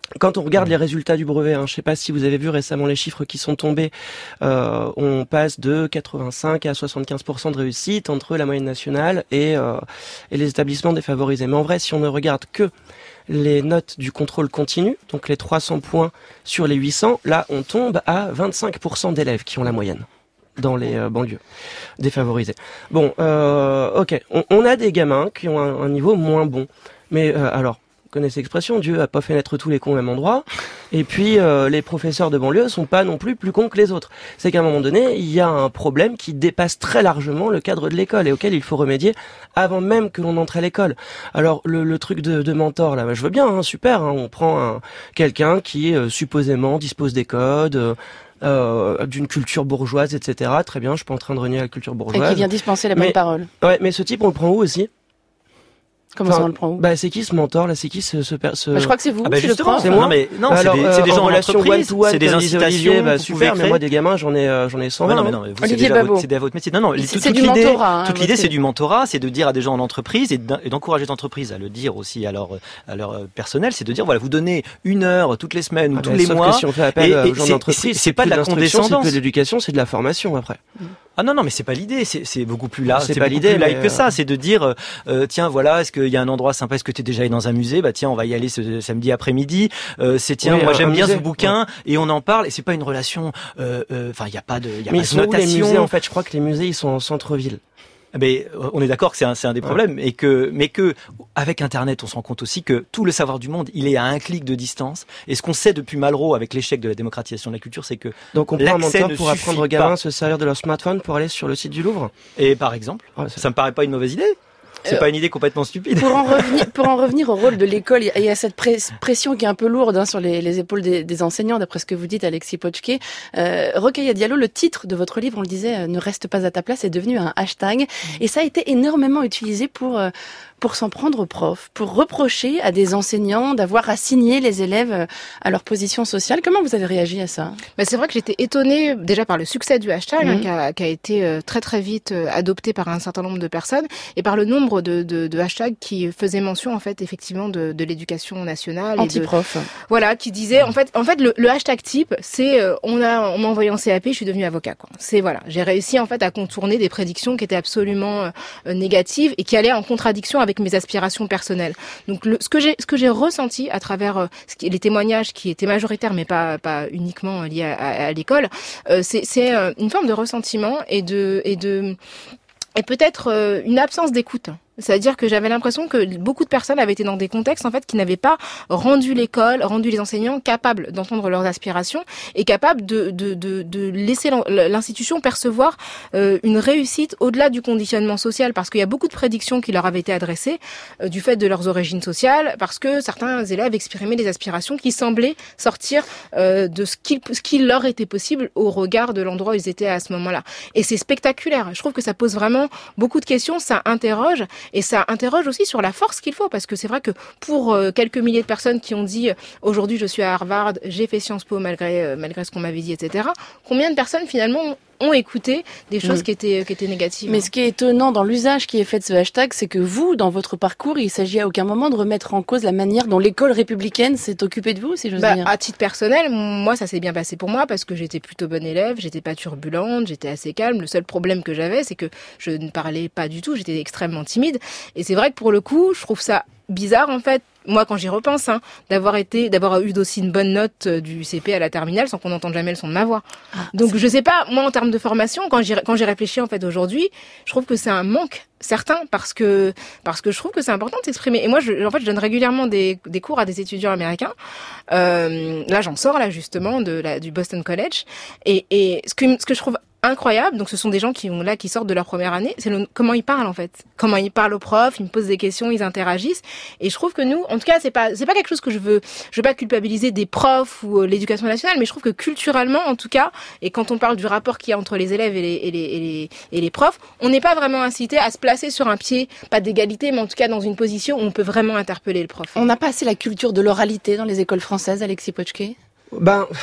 Quand on regarde les résultats du brevet, hein, je ne sais pas si vous avez vu récemment les chiffres qui sont tombés, euh, on passe de quatre-vingt-cinq à soixante-quinze pour cent de réussite entre la moyenne nationale et, euh, et les établissements défavorisés. Mais en vrai, si on ne regarde que les notes du contrôle continu, donc les trois cents points sur les huit cents, là on tombe à vingt-cinq pour cent d'élèves qui ont la moyenne dans les euh, banlieues défavorisées. Bon, euh, ok, on, on a des gamins qui ont un, un niveau moins bon, mais euh, alors... Vous connaissez l'expression, Dieu a pas fait naître tous les cons au même endroit. Et puis, euh, les professeurs de banlieue sont pas non plus plus cons que les autres. C'est qu'à un moment donné, il y a un problème qui dépasse très largement le cadre de l'école et auquel il faut remédier avant même que l'on entre à l'école. Alors, le, le truc de, de mentor, là, bah, je veux bien, hein, super, hein, on prend un, quelqu'un qui, euh, supposément, dispose des codes... Euh, Euh, d'une culture bourgeoise, et cetera. Très bien, je suis pas en train de renier la culture bourgeoise. Et qui vient dispenser la bonne mais, parole. Ouais, mais ce type, on le prend où aussi? Comment enfin, ça on le prend où? Bah c'est qui ce mentor là? C'est qui ce, ce, ce... Bah, je crois que c'est vous. Ah bah justement, c'est moi. Non mais non, alors, c'est des, euh, c'est des gens en relation entreprise, one-to-one, c'est des incitations. Bah super, mais moi des gamins j'en ai euh, j'en ai cent vingt. Ouais, non mais non, mais vous, c'est Olivier déjà Babot. votre, c'est déjà votre métier. Non non, c'est, toute, c'est toute du l'idée, mentorat. Hein, toute l'idée votre... c'est du mentorat, c'est de dire à des gens en entreprise et d'encourager les entreprises à le dire aussi à leur à leur personnel, c'est de dire voilà, vous donnez une heure toutes les semaines ou ah tous bah, les sauf mois. Que si on fait appel aux gens d'entreprise, c'est pas de la condescendance, c'est de l'éducation, c'est de la formation après. Ah non non mais c'est pas l'idée, c'est c'est beaucoup plus là, c'est, c'est pas beaucoup l'idée plus light mais... que ça, c'est de dire euh, tiens voilà, est-ce qu'il y a un endroit sympa, est-ce que tu es déjà allé dans un musée, bah tiens on va y aller ce samedi après-midi, euh, c'est tiens oui, moi j'aime bien musée. ce bouquin ouais. Et on en parle et c'est pas une relation enfin euh, euh, il y a pas de il y a mais pas ils de sont notation. Où, les musées en fait, je crois que les musées ils sont en centre-ville. Mais on est d'accord que c'est un, c'est un des problèmes, ouais. et que, mais que avec Internet, on se rend compte aussi que tout le savoir du monde, il est à un clic de distance. Et ce qu'on sait depuis Malraux avec l'échec de la démocratisation de la culture, c'est que donc on prend un mentor pour apprendre aux gamins à pas. se servir de leur smartphone pour aller sur le site du Louvre. Et par exemple, ouais, ça me paraît pas une mauvaise idée. C'est euh, pas une idée complètement stupide. Pour en revenir, pour en revenir au rôle de l'école, il y a cette pression qui est un peu lourde hein, sur les, les épaules des, des enseignants, d'après ce que vous dites, Alexis Pochke. Euh, Rokhaya Diallo, le titre de votre livre, on le disait, euh, ne reste pas à ta place, est devenu un hashtag, mmh. et ça a été énormément utilisé pour euh, pour s'en prendre aux profs, pour reprocher à des enseignants d'avoir assigné les élèves à leur position sociale. Comment vous avez réagi à ça? Bah c'est vrai que j'étais étonnée déjà par le succès du hashtag, mmh. hein, qui, a, qui a été très très vite adopté par un certain nombre de personnes, et par le nombre de, de, de hashtags qui faisaient mention en fait effectivement de, de l'éducation nationale. Anti-prof. Voilà, qui disait en fait, en fait le, le hashtag type, c'est euh, on a on m'a envoyé en C A P, je suis devenue avocat. Quoi. C'est voilà, j'ai réussi en fait à contourner des prédictions qui étaient absolument euh, négatives et qui allaient en contradiction avec mes aspirations personnelles. Donc le, ce que j'ai ce que j'ai ressenti à travers euh, ce qui, les témoignages qui étaient majoritaires mais pas pas uniquement liés à, à, à l'école, euh, c'est c'est euh, une forme de ressentiment et de et de et peut-être euh, une absence d'écoute. C'est-à-dire que j'avais l'impression que beaucoup de personnes avaient été dans des contextes en fait qui n'avaient pas rendu l'école, rendu les enseignants capables d'entendre leurs aspirations et capables de de de, de laisser l'institution percevoir euh, une réussite au-delà du conditionnement social, parce qu'il y a beaucoup de prédictions qui leur avaient été adressées euh, du fait de leurs origines sociales, parce que certains élèves exprimaient des aspirations qui semblaient sortir euh, de ce qui ce qui leur était possible au regard de l'endroit où ils étaient à ce moment-là. Et c'est spectaculaire. Je trouve que ça pose vraiment beaucoup de questions, ça interroge. Et ça interroge aussi sur la force qu'il faut, parce que c'est vrai que pour euh, quelques milliers de personnes qui ont dit euh, aujourd'hui je suis à Harvard, j'ai fait Sciences Po malgré euh, malgré ce qu'on m'avait dit, et cetera. Combien de personnes finalement ont, ont écouté des choses mmh. qui étaient qui étaient négatives? Mais ce qui est étonnant dans l'usage qui est fait de ce hashtag, c'est que vous, dans votre parcours, il s'agit à aucun moment de remettre en cause la manière dont l'école républicaine s'est occupée de vous, si j'ose bah, dire. À titre personnel, moi ça s'est bien passé pour moi parce que j'étais plutôt bonne élève, j'étais pas turbulente, j'étais assez calme. Le seul problème que j'avais, c'est que je ne parlais pas du tout, j'étais extrêmement timide. Et c'est vrai que pour le coup, je trouve ça bizarre en fait, moi quand j'y repense, hein, d'avoir été, d'avoir eu aussi une bonne note du C P à la terminale sans qu'on n'entende jamais le son de ma voix. Ah, Donc je sais pas, moi en termes de formation, quand j'y quand j'y réfléchis en fait aujourd'hui, je trouve que c'est un manque certain parce que parce que je trouve que c'est important de s'exprimer. Et moi, je, en fait, je donne régulièrement des, des cours à des étudiants américains. Euh, là, j'en sors là justement de la, du Boston College. Et, et ce que ce que je trouve incroyable, donc ce sont des gens qui ont là qui sortent de leur première année, c'est le, comment ils parlent en fait, comment ils parlent aux profs, ils me posent des questions, ils interagissent, et je trouve que nous, en tout cas, c'est pas c'est pas quelque chose que je veux, je veux pas culpabiliser des profs ou euh, l'éducation nationale, mais je trouve que culturellement, en tout cas, et quand on parle du rapport qu'il y a entre les élèves et les et les et les, et les profs, on n'est pas vraiment incité à se placer sur un pied, pas d'égalité, mais en tout cas dans une position où on peut vraiment interpeller le prof. On n'a pas assez la culture de l'oralité dans les écoles françaises, Alexis Pochke? Ben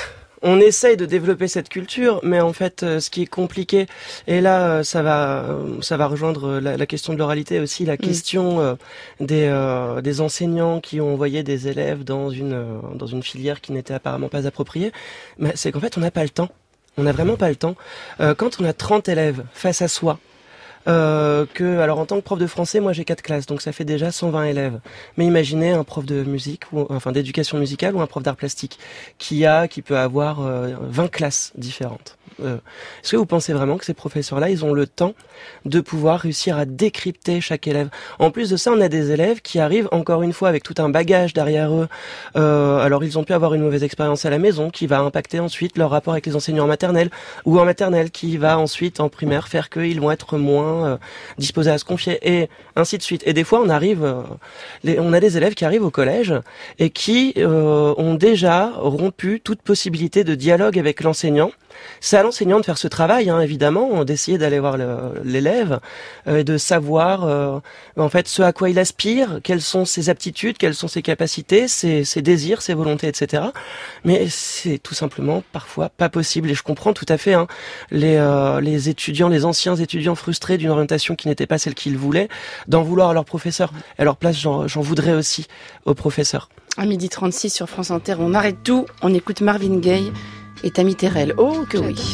on essaye de développer cette culture, mais en fait, euh, ce qui est compliqué, et là, euh, ça va, euh, ça va rejoindre la, la question de l'oralité aussi, la mmh. question euh, des, euh, des enseignants qui ont envoyé des élèves dans une, euh, dans une filière qui n'était apparemment pas appropriée. Mais c'est qu'en fait, on n'a pas le temps. On n'a vraiment pas le temps. Euh, quand on a trente élèves face à soi, Euh, que, alors en tant que prof de français, moi j'ai quatre classes, donc ça fait déjà cent vingt élèves. Mais imaginez un prof de musique, ou enfin d'éducation musicale, ou un prof d'art plastique, qui a, qui peut avoir euh, vingt classes différentes. Euh, est-ce que vous pensez vraiment que ces professeurs-là, ils ont le temps de pouvoir réussir à décrypter chaque élève? En plus de ça, on a des élèves qui arrivent encore une fois avec tout un bagage derrière eux. Euh, alors ils ont pu avoir une mauvaise expérience à la maison, qui va impacter ensuite leur rapport avec les enseignants en maternelle, ou en maternelle, qui va ensuite en primaire faire qu'ils vont être moins euh, disposés à se confier, et ainsi de suite. Et des fois, on arrive, euh, les, on a des élèves qui arrivent au collège et qui euh, ont déjà rompu toute possibilité de dialogue avec l'enseignant. C'est à l'enseignant de faire ce travail, hein, évidemment, d'essayer d'aller voir le, l'élève euh, et de savoir euh, en fait ce à quoi il aspire, quelles sont ses aptitudes, quelles sont ses capacités, ses, ses désirs, ses volontés, et cetera. Mais c'est tout simplement parfois pas possible. Et je comprends tout à fait hein, les, euh, les étudiants, les anciens étudiants frustrés d'une orientation qui n'était pas celle qu'ils voulaient, d'en vouloir à leur professeur. À leur place, j'en, j'en voudrais aussi aux professeurs. À midi trente-six sur France Inter, on arrête tout, on écoute Marvin Gaye et Tammy Terrell. Oh que oui.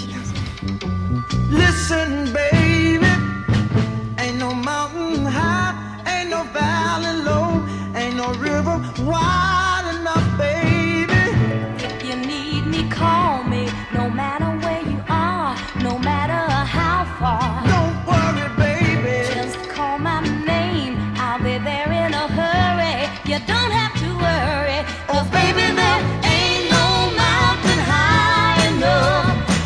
Listen, baby, ain't no mountain high, ain't no valley low, ain't no river wide enough, baby. If you need me, call me, no matter where you are, no matter how far. Don't worry, baby, just call my name, I'll be there in a hurry. You don't have to worry, 'cause baby, there ain't no mountain high enough.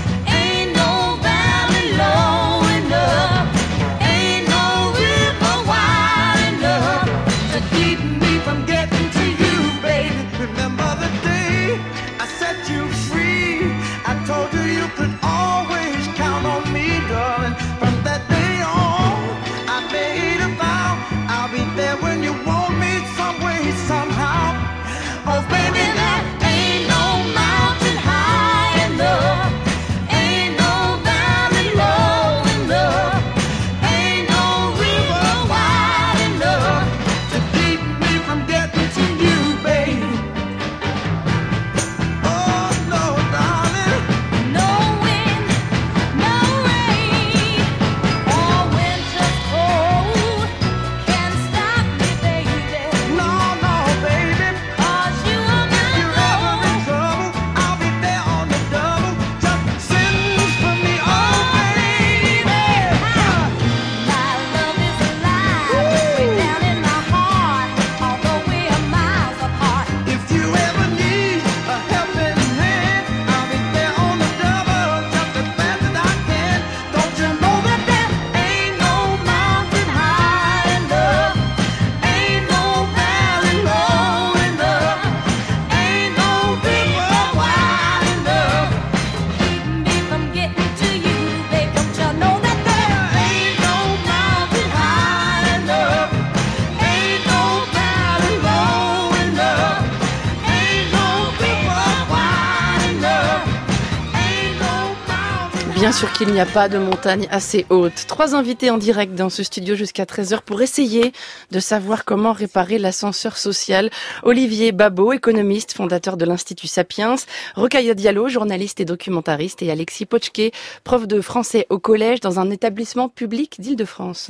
Bien sûr qu'il n'y a pas de montagne assez haute. Trois invités en direct dans ce studio jusqu'à treize heures pour essayer de savoir comment réparer l'ascenseur social. Olivier Babot, économiste, fondateur de l'Institut Sapiens. Rokhaya Diallo, journaliste et documentariste. Et Alexis Pochke, prof de français au collège dans un établissement public d'Île-de-France.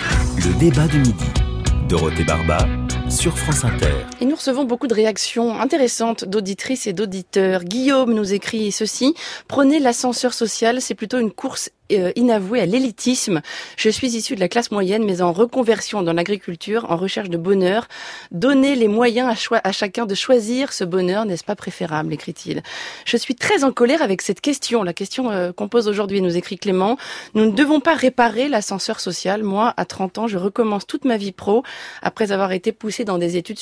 Le débat de midi. Dorothée Barba sur France Inter. Et nous recevons beaucoup de réactions intéressantes d'auditrices et d'auditeurs. Guillaume nous écrit ceci. Prenez l'ascenseur social, c'est plutôt une course euh, inavouée à l'élitisme. Je suis issu de la classe moyenne, mais en reconversion dans l'agriculture, en recherche de bonheur. Donnez les moyens à, cho- à chacun de choisir ce bonheur, n'est-ce pas préférable, écrit-il. Je suis très en colère avec cette question, la question euh, qu'on pose aujourd'hui, nous écrit Clément. Nous ne devons pas réparer l'ascenseur social. Moi, à trente ans, je recommence toute ma vie pro, après avoir été poussé dans des études supérieures.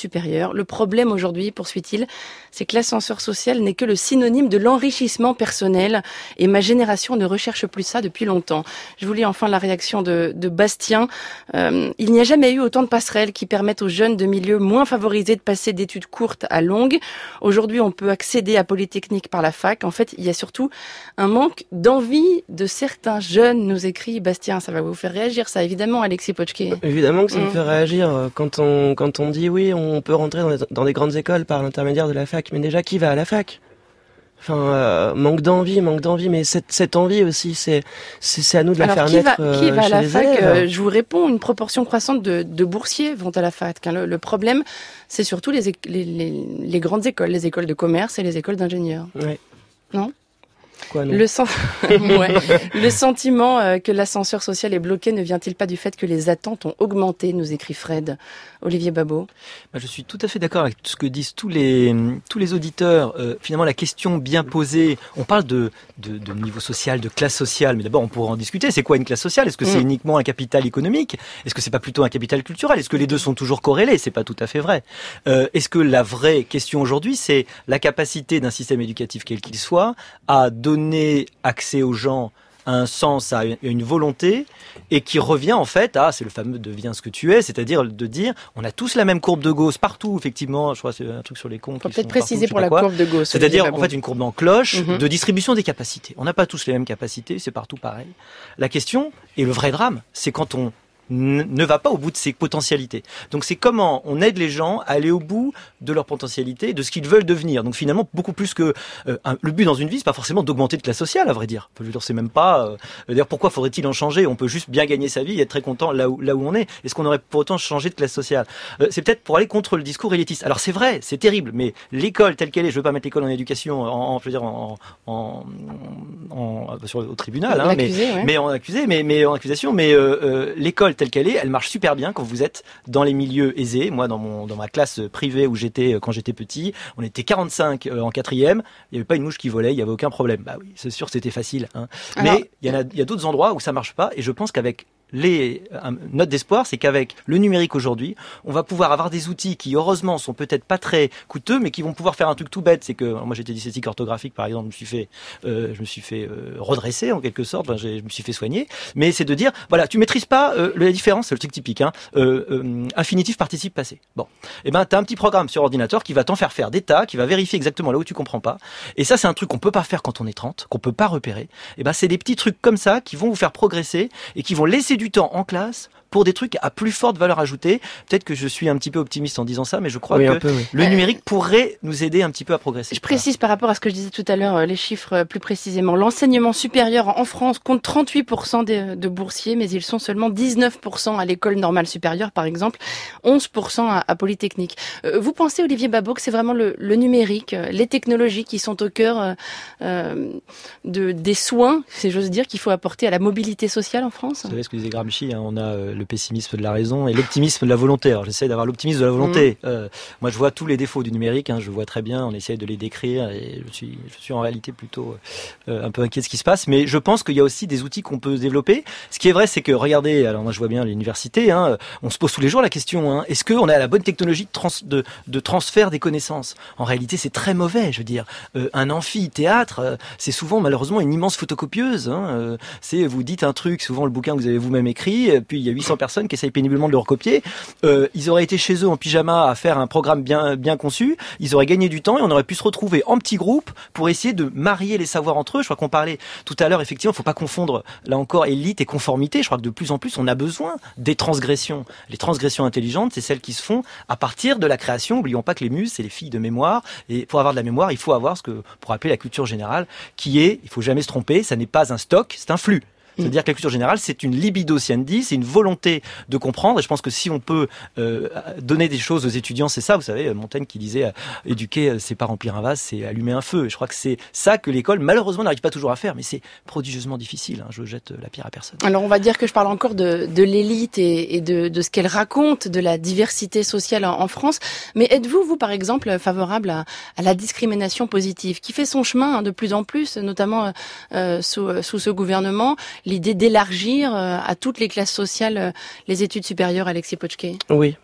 Alors le problème aujourd'hui, poursuit-il, c'est que l'ascenseur social n'est que le synonyme de l'enrichissement personnel et ma génération ne recherche plus ça depuis longtemps. Je vous lis enfin la réaction de, de Bastien. Euh, il n'y a jamais eu autant de passerelles qui permettent aux jeunes de milieux moins favorisés de passer d'études courtes à longues. Aujourd'hui, on peut accéder à Polytechnique par la fac. En fait, il y a surtout un manque d'envie de certains jeunes, nous écrit Bastien. Ça va vous faire réagir, ça, évidemment, Alexis Pochke. Évidemment que ça Mmh. me fait réagir quand on quand on dit oui, on peut rentrer dans des, dans des grandes écoles par l'intermédiaire de la fac. Mais déjà, qui va à la fac ? Enfin, euh, manque d'envie, manque d'envie, mais cette, cette envie aussi, c'est, c'est, c'est à nous de la Alors, faire qui naître va, qui euh, va à chez la les fac élèves. euh, Je vous réponds, une proportion croissante de, de boursiers vont à la fac. Hein. Le, le problème, c'est surtout les, les, les, les grandes écoles, les écoles de commerce et les écoles d'ingénieurs. Ouais. Non ? Quoi, non Le, sen- ouais. Le sentiment euh, que l'ascenseur social est bloqué ne vient-il pas du fait que les attentes ont augmenté, nous écrit Fred. Olivier Babot. Bah, je suis tout à fait d'accord avec ce que disent tous les tous les auditeurs. Euh, finalement, la question bien posée, on parle de, de de niveau social, de classe sociale, mais d'abord on pourrait en discuter. C'est quoi une classe sociale ? Est-ce que c'est Mm. uniquement un capital économique ? Est-ce que c'est pas plutôt un capital culturel ? Est-ce que les deux sont toujours corrélés ? C'est pas tout à fait vrai. Euh, est-ce que la vraie question aujourd'hui, c'est la capacité d'un système éducatif quel qu'il soit à donner accès aux gens à un sens, à une volonté, et qui revient en fait à, c'est le fameux deviens ce que tu es, c'est-à-dire de dire, on a tous la même courbe de Gauss partout, effectivement, je crois que c'est un truc sur les cons. Faut qui peut-être sont préciser partout, pour la quoi. courbe de Gauss. C'est-à-dire, Olivier en Babot. fait, une courbe en cloche Mhm. de distribution des capacités. On n'a pas tous les mêmes capacités, c'est partout pareil. La question, et le vrai drame, c'est quand on n- ne va pas au bout de ses potentialités. Donc c'est comment on aide les gens à aller au bout de leurs potentialités, de ce qu'ils veulent devenir. Donc finalement, beaucoup plus que euh, un- le but dans une vie, c'est pas forcément d'augmenter de classe sociale, à vrai dire. Je veux dire, c'est même pas. Euh, d'ailleurs, pourquoi faudrait-il en changer ? On peut juste bien gagner sa vie et être très content là où là où on est. Est-ce qu'on aurait pour autant changé de classe sociale ? Euh, C'est peut-être pour aller contre le discours élitiste. Alors c'est vrai, c'est terrible, mais l'école telle qu'elle est, je veux pas mettre l'école en éducation, en, en je veux dire en, en, en, en- sur au tribunal, hein, mais L'accusé, ouais. mais en accusé, mais, mais en accusation, mais euh, euh, l'école telle qu'elle est, elle marche super bien quand vous êtes dans les milieux aisés. Moi, dans mon dans ma classe privée où j'étais euh, quand j'étais petit, on était quarante-cinq euh, en quatrième. Il y avait pas une mouche qui volait, il y avait aucun problème. Bah oui, c'est sûr, c'était facile. Hein. Alors- mais il y en a, il y a d'autres endroits où ça marche pas, et je pense qu'avec les un- note d'espoir, c'est qu'avec le numérique aujourd'hui, on va pouvoir avoir des outils qui, heureusement, sont peut-être pas très coûteux, mais qui vont pouvoir faire un truc tout bête. C'est que moi, j'étais dyslexique orthographique, par exemple, je me suis fait, euh, je me suis fait euh, redresser en quelque sorte. Enfin, j'ai- je me suis fait soigner. Mais c'est de dire, voilà, tu maîtrises pas euh, la différence, c'est le truc typique, hein, euh, euh, infinitif, participe, passé. Bon, et ben, t'as un petit programme sur ordinateur qui va t'en faire faire des tas, qui va vérifier exactement là où tu comprends pas. Et ça, c'est un truc qu'on peut pas faire quand on est trente, qu'on peut pas repérer. Et ben, c'est des petits trucs comme ça qui vont vous faire progresser et qui vont laisser du temps en classe pour des trucs à plus forte valeur ajoutée. Peut-être que je suis un petit peu optimiste en disant ça, mais je crois Oui, que un peu, oui. le numérique pourrait nous aider un petit peu à progresser. Je précise par rapport à ce que je disais tout à l'heure, euh, les chiffres euh, plus précisément. L'enseignement supérieur en France compte trente-huit pour cent de, de boursiers, mais ils sont seulement dix-neuf pour cent à l'école normale supérieure, par exemple, onze pour cent à, à Polytechnique. Euh, vous pensez, Olivier Babot, que c'est vraiment le, le numérique, euh, les technologies qui sont au cœur euh, euh, de, des soins, si j'ose dire, qu'il faut apporter à la mobilité sociale en France ? Vous savez ce que disait Gramsci, hein, on a euh, le pessimisme de la raison et l'optimisme de la volonté. Alors j'essaie d'avoir l'optimisme de la volonté. Mmh. Euh, moi je vois tous les défauts du numérique, hein, je vois très bien, on essaie de les décrire et je suis, je suis en réalité plutôt euh, un peu inquiet de ce qui se passe. Mais je pense qu'il y a aussi des outils qu'on peut développer. Ce qui est vrai, c'est que regardez, alors moi je vois bien l'université, hein, on se pose tous les jours la question, hein, est-ce qu'on a la bonne technologie de, trans, de, de transfert des connaissances ? En réalité c'est très mauvais, je veux dire. Euh, un amphithéâtre, euh, c'est souvent malheureusement une immense photocopieuse. Hein, euh, c'est vous dites un truc, souvent le bouquin que vous avez vous-même écrit, et puis il y a huit cents personnes qui essayent péniblement de le recopier. Euh, ils auraient été chez eux en pyjama à faire un programme bien bien conçu, ils auraient gagné du temps et on aurait pu se retrouver en petits groupes pour essayer de marier les savoirs entre eux. Je crois qu'on parlait tout à l'heure, effectivement, il faut pas confondre là encore élite et conformité. Je crois que de plus en plus on a besoin des transgressions. Les transgressions intelligentes, c'est celles qui se font à partir de la création. N'oublions pas que les muses, c'est les filles de mémoire, et pour avoir de la mémoire, il faut avoir ce que pour appeler la culture générale, qui est, il faut jamais se tromper, ça n'est pas un stock, c'est un flux. C'est-à-dire que la culture générale, c'est une libido siendi, c'est une volonté de comprendre. Et je pense que si on peut euh, donner des choses aux étudiants, c'est ça. Vous savez, Montaigne qui disait euh, éduquer, euh, c'est pas remplir un vase, c'est allumer un feu. Et je crois que c'est ça que l'école, malheureusement, n'arrive pas toujours à faire. Mais c'est prodigieusement difficile. Hein. Je jette la pierre à personne. Alors on va dire que je parle encore de, de l'élite et, et de, de ce qu'elle raconte, de la diversité sociale en, en France. Mais êtes-vous, vous, par exemple, favorable à, à la discrimination positive, qui fait son chemin hein, de plus en plus, notamment euh, sous, sous ce gouvernement, l'idée d'élargir euh, à toutes les classes sociales euh, les études supérieures, Alexis Pochke ? Oui,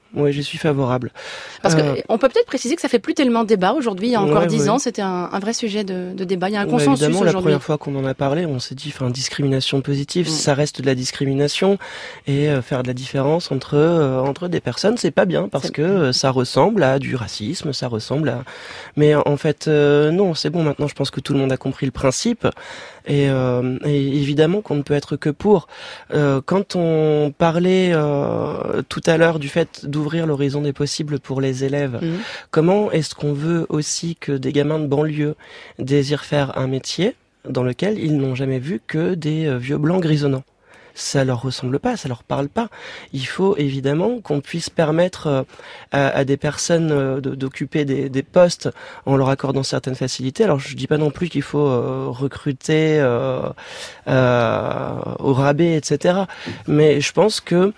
Oui, j'y suis favorable. Parce Euh, que on peut peut-être préciser que ça fait plus tellement débat aujourd'hui. Il y a encore Ouais, dix ouais. ans, c'était un, un vrai sujet de, de débat. Il y a un Ouais, consensus évidemment, la aujourd'hui. première fois qu'on en a parlé, on s'est dit, enfin, discrimination positive, Mm. ça reste de la discrimination, et euh, faire de la différence entre euh, entre des personnes, c'est pas bien parce C'est- que euh, ça ressemble à du racisme, ça ressemble à. Mais en fait, euh, non, c'est bon. Maintenant, je pense que tout le monde a compris le principe, et, euh, et évidemment qu'on ne peut être que pour. Euh, quand on parlait euh, tout à l'heure du fait d'ouvrir l'horizon des possibles pour les élèves. Mhm. Comment est-ce qu'on veut aussi que des gamins de banlieue désirent faire un métier dans lequel ils n'ont jamais vu que des euh, vieux blancs grisonnants? Ça leur ressemble pas, ça leur parle pas. Il faut évidemment qu'on puisse permettre euh, à, à des personnes euh, de- d'occuper des, des postes en leur accordant certaines facilités. Alors je dis pas non plus qu'il faut euh, recruter euh, euh, au rabais, et cetera. Mais je pense que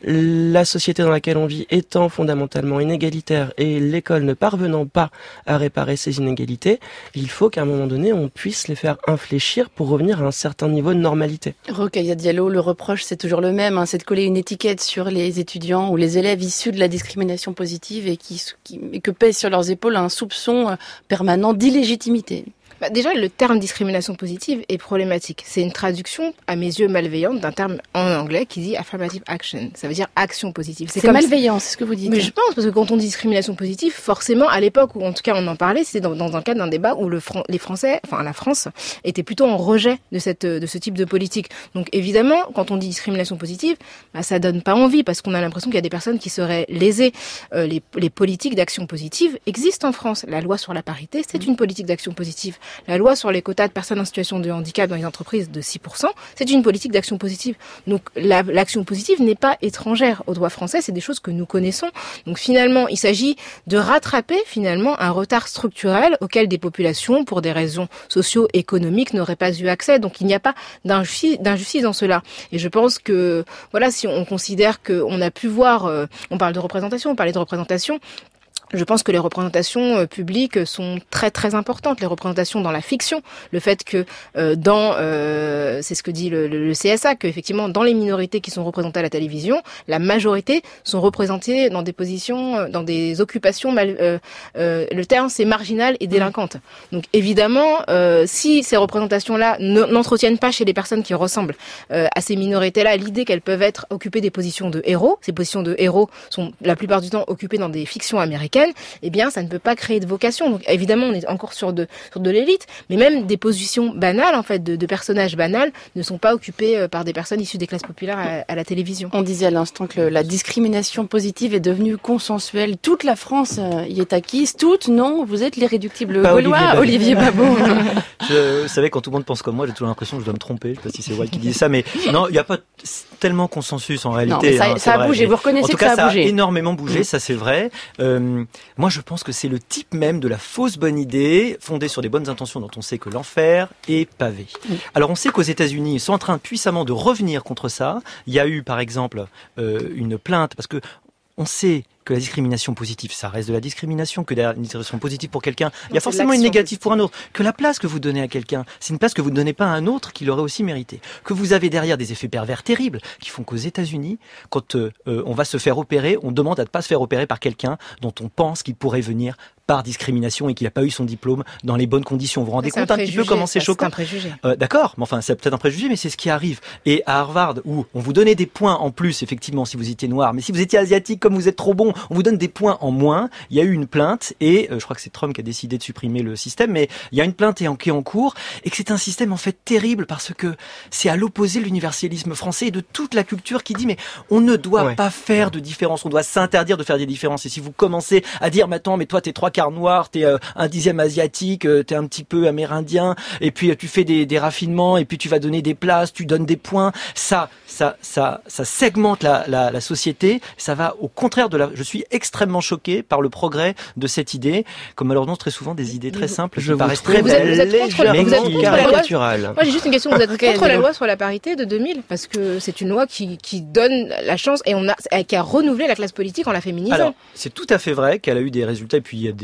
la société dans laquelle on vit étant fondamentalement inégalitaire et l'école ne parvenant pas à réparer ces inégalités, il faut qu'à un moment donné, on puisse les faire infléchir pour revenir à un certain niveau de normalité. Rokhaya Diallo, le reproche, c'est toujours le même, hein, c'est de coller une étiquette sur les étudiants ou les élèves issus de la discrimination positive et, qui, qui, et que pèse sur leurs épaules un soupçon euh, permanent d'illégitimité. Bah, déjà, le terme discrimination positive est problématique. C'est une traduction, à mes yeux, malveillante d'un terme en anglais qui dit affirmative action. Ça veut dire action positive. C'est comme malveillant, c'est ce que vous dites. Mais je pense, parce que quand on dit discrimination positive, forcément, à l'époque où, en tout cas, on en parlait, c'était dans, dans un cadre d'un débat où le Fran- les Français, enfin la France, était plutôt en rejet de cette, de ce type de politique. Donc évidemment, quand on dit discrimination positive, bah, ça donne pas envie, parce qu'on a l'impression qu'il y a des personnes qui seraient lésées. Euh, les, les politiques d'action positive existent en France. La loi sur la parité, c'est une politique d'action positive. La loi sur les quotas de personnes en situation de handicap dans les entreprises de six pour cent, c'est une politique d'action positive. Donc la- l'action positive n'est pas étrangère au droit français, c'est des choses que nous connaissons. Donc finalement, il s'agit de rattraper finalement un retard structurel auquel des populations, pour des raisons socio-économiques, n'auraient pas eu accès. Donc il n'y a pas d'injustice, d'injustice dans cela. Et je pense que, voilà, si on considère qu'on a pu voir, euh, on parle de représentation, on parlait de représentation, je pense que les représentations euh, publiques sont très très importantes. Les représentations dans la fiction, le fait que euh, dans, euh, c'est ce que dit le, le, le C S A, que effectivement dans les minorités qui sont représentées à la télévision, la majorité sont représentées dans des positions, euh, dans des occupations mal, euh, euh, le terme c'est marginal et délinquante. Donc évidemment, euh, si ces représentations-là ne- n'entretiennent pas chez les personnes qui ressemblent euh, à ces minorités-là l'idée qu'elles peuvent être occupées des positions de héros, ces positions de héros sont la plupart du temps occupées dans des fictions américaines, eh bien, ça ne peut pas créer de vocation. Donc, évidemment, on est encore sur de, sur de l'élite, mais même des positions banales, en fait, de, de personnages banals, ne sont pas occupées euh, par des personnes issues des classes populaires à, à la télévision. On disait à l'instant que le- la discrimination positive est devenue consensuelle. Toute la France euh, y est acquise. Toute, non, vous êtes l'irréductible Pas gaulois, Olivier Olivier Babot. Je, vous savez, quand tout le monde pense comme moi, j'ai toujours l'impression que je dois me tromper. Je sais pas si c'est Walt qui disait ça, mais non, il n'y a pas tellement consensus en réalité. Non, mais ça, hein, ça c'est a vrai. bougé. Mais Vous reconnaissez en tout que cas, ça a bougé. énormément bougé, Mm. ça c'est vrai. Euh, moi, je pense que c'est le type même de la fausse bonne idée, fondée sur des bonnes intentions dont on sait que l'enfer est pavé. Mm. Alors, on sait qu'aux États-Unis, ils sont en train puissamment de revenir contre ça. Il y a eu, par exemple, euh, une plainte parce que on sait que la discrimination positive, ça reste de la discrimination, que derrière une discrimination positive pour quelqu'un, il y a c'est forcément une l'action négative pour un autre. Que la place que vous donnez à quelqu'un, c'est une place que vous ne donnez pas à un autre qui l'aurait aussi mérité. Que vous avez derrière des effets pervers terribles qui font qu'aux États-Unis, quand euh, euh, on va se faire opérer, on demande à ne pas se faire opérer par quelqu'un dont on pense qu'il pourrait venir par discrimination et qu'il n'a pas eu son diplôme dans les bonnes conditions. Vous vous rendez C'est compte un, petit peu comment c'est ça, choquant? C'est un préjugé. Euh, D'accord, mais enfin c'est peut-être un préjugé, mais c'est ce qui arrive. Et à Harvard, où on vous donnait des points en plus, effectivement, si vous étiez noir, mais si vous étiez asiatique, comme vous êtes trop bon, on vous donne des points en moins. Il y a eu une plainte et euh, je crois que c'est Trump qui a décidé de supprimer le système, mais il y a une plainte et en, qui est en cours et que c'est un système en fait terrible parce que c'est à l'opposé de l'universalisme français et de toute la culture qui dit mais on ne doit Ouais. pas faire de différence, on doit s'interdire de faire des différences. Et si vous commencez à dire mais attends, mais toi t'es trois quarts noir, t'es euh, un dixième asiatique, euh, t'es un petit peu amérindien, et puis euh, tu fais des, des raffinements, et puis tu vas donner des places, tu donnes des points. Ça, ça, ça, ça segmente la, la, la société. Ça va au contraire de la. Je suis extrêmement choqué par le progrès de cette idée, comme malheureusement très souvent des idées très simples Je qui vous paraissent trouve très Vous êtes- vous belles, êtes contre la- mais vous êtes qui- contre la loi caricatural. Moi, j'ai juste une question. Vous êtes Ok, contre la dis-le. loi sur la parité de deux mille? Parce que c'est une loi qui, qui donne la chance et on a, qui a renouvelé la classe politique en la féminisant. Alors, c'est tout à fait vrai qu'elle a eu des résultats, et puis il y a des,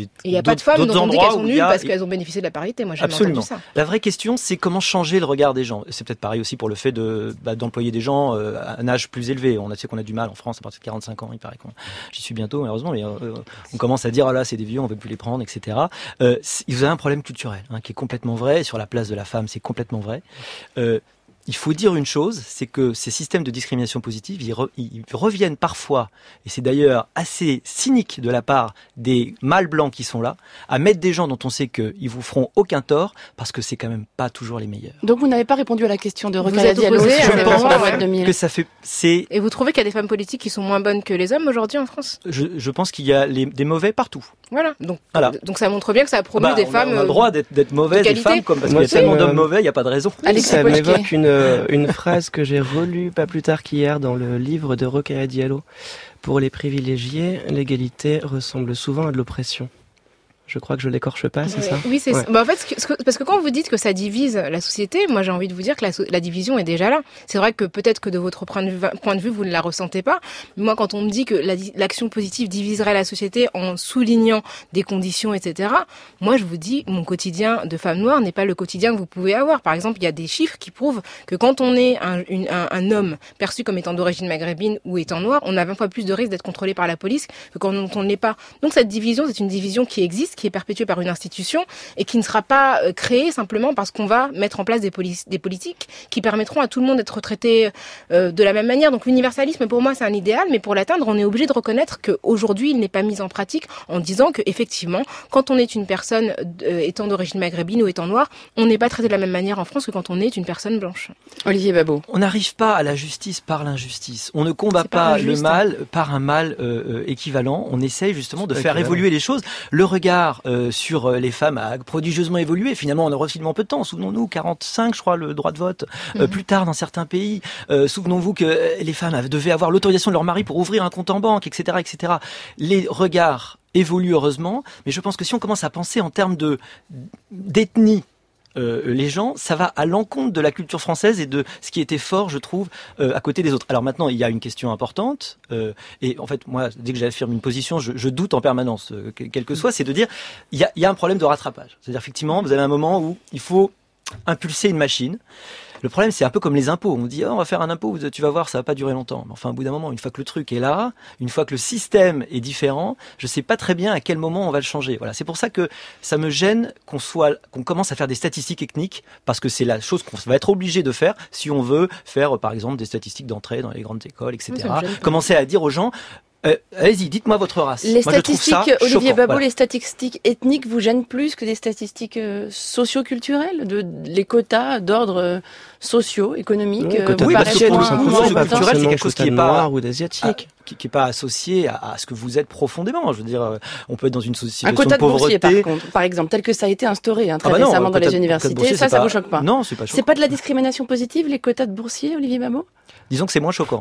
des Il n'y a pas de femmes d'autres dont on dit endroits qu'elles sont où il y nulles a- parce qu'elles ont bénéficié de la parité. Moi, j'ai jamais Absolument. entendu ça. La vraie question, c'est comment changer le regard des gens. C'est peut-être pareil aussi pour le fait de bah, d'employer des gens euh, à un âge plus élevé. On a sait qu'on a du mal en France à partir de quarante-cinq ans. Il paraît qu'on j'y suis bientôt malheureusement, mais euh, on commence à dire ah là c'est des vieux, on veut plus les prendre, et cetera. Euh, vous avez un problème culturel hein, qui est complètement vrai. Sur la place de la femme, c'est complètement vrai. Euh, Il faut dire une chose, c'est que ces systèmes de discrimination positive, ils, re, ils reviennent parfois, et c'est d'ailleurs assez cynique de la part des mâles blancs qui sont là, à mettre des gens dont on sait qu'ils vous feront aucun tort, parce que c'est quand même pas toujours les meilleurs. Donc vous n'avez pas répondu à la question de Vous Rokhaya êtes Diallo opposé à sur ces le gens, sur la ouais. boîte de mille. Que ça fait, c'est, Et vous trouvez qu'il y a des femmes politiques qui sont moins bonnes que les hommes aujourd'hui en France? je, je pense qu'il y a les, des mauvais partout. Voilà. Donc, Voilà. donc ça montre bien que ça a promu Bah, des on a- femmes. On a le droit d'être, d'être mauvaises, des qualité. femmes, comme parce Moi, qu'il y a ça tellement me- d'hommes mauvais, il n'y a pas de raison. Alexis Ça Pochquet. m'évoque une, une phrase que j'ai relue pas plus tard qu'hier dans le livre de Rokhaya Diallo. Pour les privilégiés, l'égalité ressemble souvent à de l'oppression. Je crois que je l'écorche pas, c'est Ouais. ça? Oui, c'est Ouais. ça. Bah, en fait, ce que- ce que- parce que quand vous dites que ça divise la société, moi j'ai envie de vous dire que la, so- la division est déjà là. C'est vrai que peut-être que de votre point de, vue, point de vue, vous ne la ressentez pas. Mais moi, quand on me dit que la di- l'action positive diviserait la société en soulignant des conditions, et cetera, moi je vous dis, mon quotidien de femme noire n'est pas le quotidien que vous pouvez avoir. Par exemple, il y a des chiffres qui prouvent que quand on est un, une- un, un homme perçu comme étant d'origine maghrébine ou étant noir, on a vingt fois plus de risques d'être contrôlé par la police que quand on ne l'est pas. Donc cette division, c'est une division qui existe, qui est perpétuée par une institution et qui ne sera pas euh, créée simplement parce qu'on va mettre en place des, police, des politiques qui permettront à tout le monde d'être traité euh, de la même manière. Donc l'universalisme, pour moi, c'est un idéal, mais pour l'atteindre, on est obligé de reconnaître qu'aujourd'hui, il n'est pas mis en pratique en disant que effectivement, quand on est une personne euh, étant d'origine maghrébine ou étant noire, on n'est pas traité de la même manière en France que quand on est une personne blanche. Olivier Babot. On n'arrive pas à la justice par l'injustice. On ne combat C'est pas pas injuste, le mal par un mal euh, euh, équivalent. On essaye justement de C'est faire équivalent. évoluer les choses. Le regard euh, sur euh, les femmes a prodigieusement évolué. Finalement, on a relativement peu de temps. Souvenons-nous, quarante-cinq, je crois, le droit de vote. Euh, Mhm. Plus tard, dans certains pays, euh, souvenons-vous que euh, les femmes avaient- devaient avoir l'autorisation de leur mari pour ouvrir un compte en banque, et cetera, et cetera. Les regards évoluent heureusement, mais je pense que si on commence à penser en termes de d'ethnie, euh, les gens, ça va à l'encontre de la culture française et de ce qui était fort, je trouve, euh, à côté des autres. Alors maintenant, il y a une question importante, euh, et en fait, moi, dès que j'affirme une position, je, je doute en permanence, euh, que- quel que soit, c'est de dire, il y a, il y a un problème de rattrapage. C'est-à-dire, effectivement, vous avez un moment où il faut impulser une machine. Le problème, c'est un peu comme les impôts. On dit, oh, on va faire un impôt, vous- tu vas voir, ça va pas durer longtemps. Mais enfin, au bout d'un moment, une fois que le truc est là, une fois que le système est différent, je sais pas très bien à quel moment on va le changer. Voilà. C'est pour ça que ça me gêne qu'on soit, qu'on commence à faire des statistiques ethniques, parce que c'est la chose qu'on va être obligé de faire si on veut faire, par exemple, des statistiques d'entrée dans les grandes écoles, et cetera. Oui, ça me gêne pas. Commencer à dire aux gens, euh, allez-y, dites-moi votre race. Les Moi, je trouve ça statistiques, Olivier choquant. Babot, Voilà. les statistiques ethniques vous gênent plus que des statistiques euh, socio-culturelles, de, les quotas d'ordre euh, socio, économique. Oui, euh, quotas vous Oui, parce paraissent que moins- pour le coup, moins socio-culturel, importants. c'est Forcément quelque chose qui quota est pas- noir ou d'asiatique. qui qui est pas associé à, à ce que vous êtes profondément. Je veux dire, euh, on peut être dans une so- situation Un quota de de boursiers, pauvreté. par contre, par exemple, tel que ça a été instauré hein, très Ah bah non, récemment un dans quota les de- quota de universités, boursiers, ça, c'est ça pas- vous choque pas? Non, c'est pas choquant. C'est pas de la discrimination positive, les quotas de boursiers, Olivier Babot? Disons que c'est moins choquant.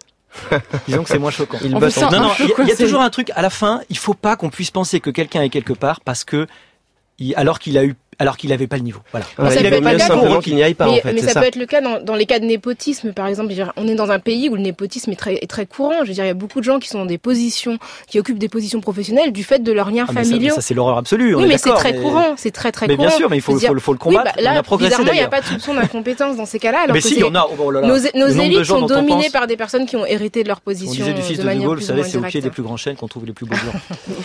Disons que c'est moins choquant. Il On bosse vous sent en Non, un non, peu il y a- il y, a coincé. toujours un truc à la fin. Il faut pas qu'on puisse penser que quelqu'un est quelque part parce que, il- alors qu'il a eu, alors qu'il avait pas le niveau. Voilà. Ouais, ça il peut vaut être mieux le cas simplement pour- qu'il n'y aille pas, mais en fait, mais c'est ça, ça. peut être le cas dans, dans les cas de népotisme, par exemple. Je veux dire, on est dans un pays où le népotisme est très, est très courant. Je veux dire, il y a beaucoup de gens qui sont dans des positions, qui occupent des positions professionnelles du fait de leurs liens Ah, mais ça, mais familiaux. ça, c'est l'horreur absolue. on Oui, est mais c'est d'accord, très mais- courant, c'est très très Mais courant. bien sûr, mais il faut, Je veux dire, faut, le- faut le oui, combattre. bah, là, on a progressé bizarrement, il n'y a d'ailleurs. pas de soupçon d'incompétence dans ces cas-là. Alors Mais que si, c'est- il y en a. Oh, oh là là. nos, nos Le nombre de élites gens sont dont on dominées pense- par des personnes qui ont hérité de leur On position disait du fils de de De manière Gaulle, vous plus ou savez, moins c'est au pied des directe. plus grands chênes qu'on trouve les plus beaux blancs.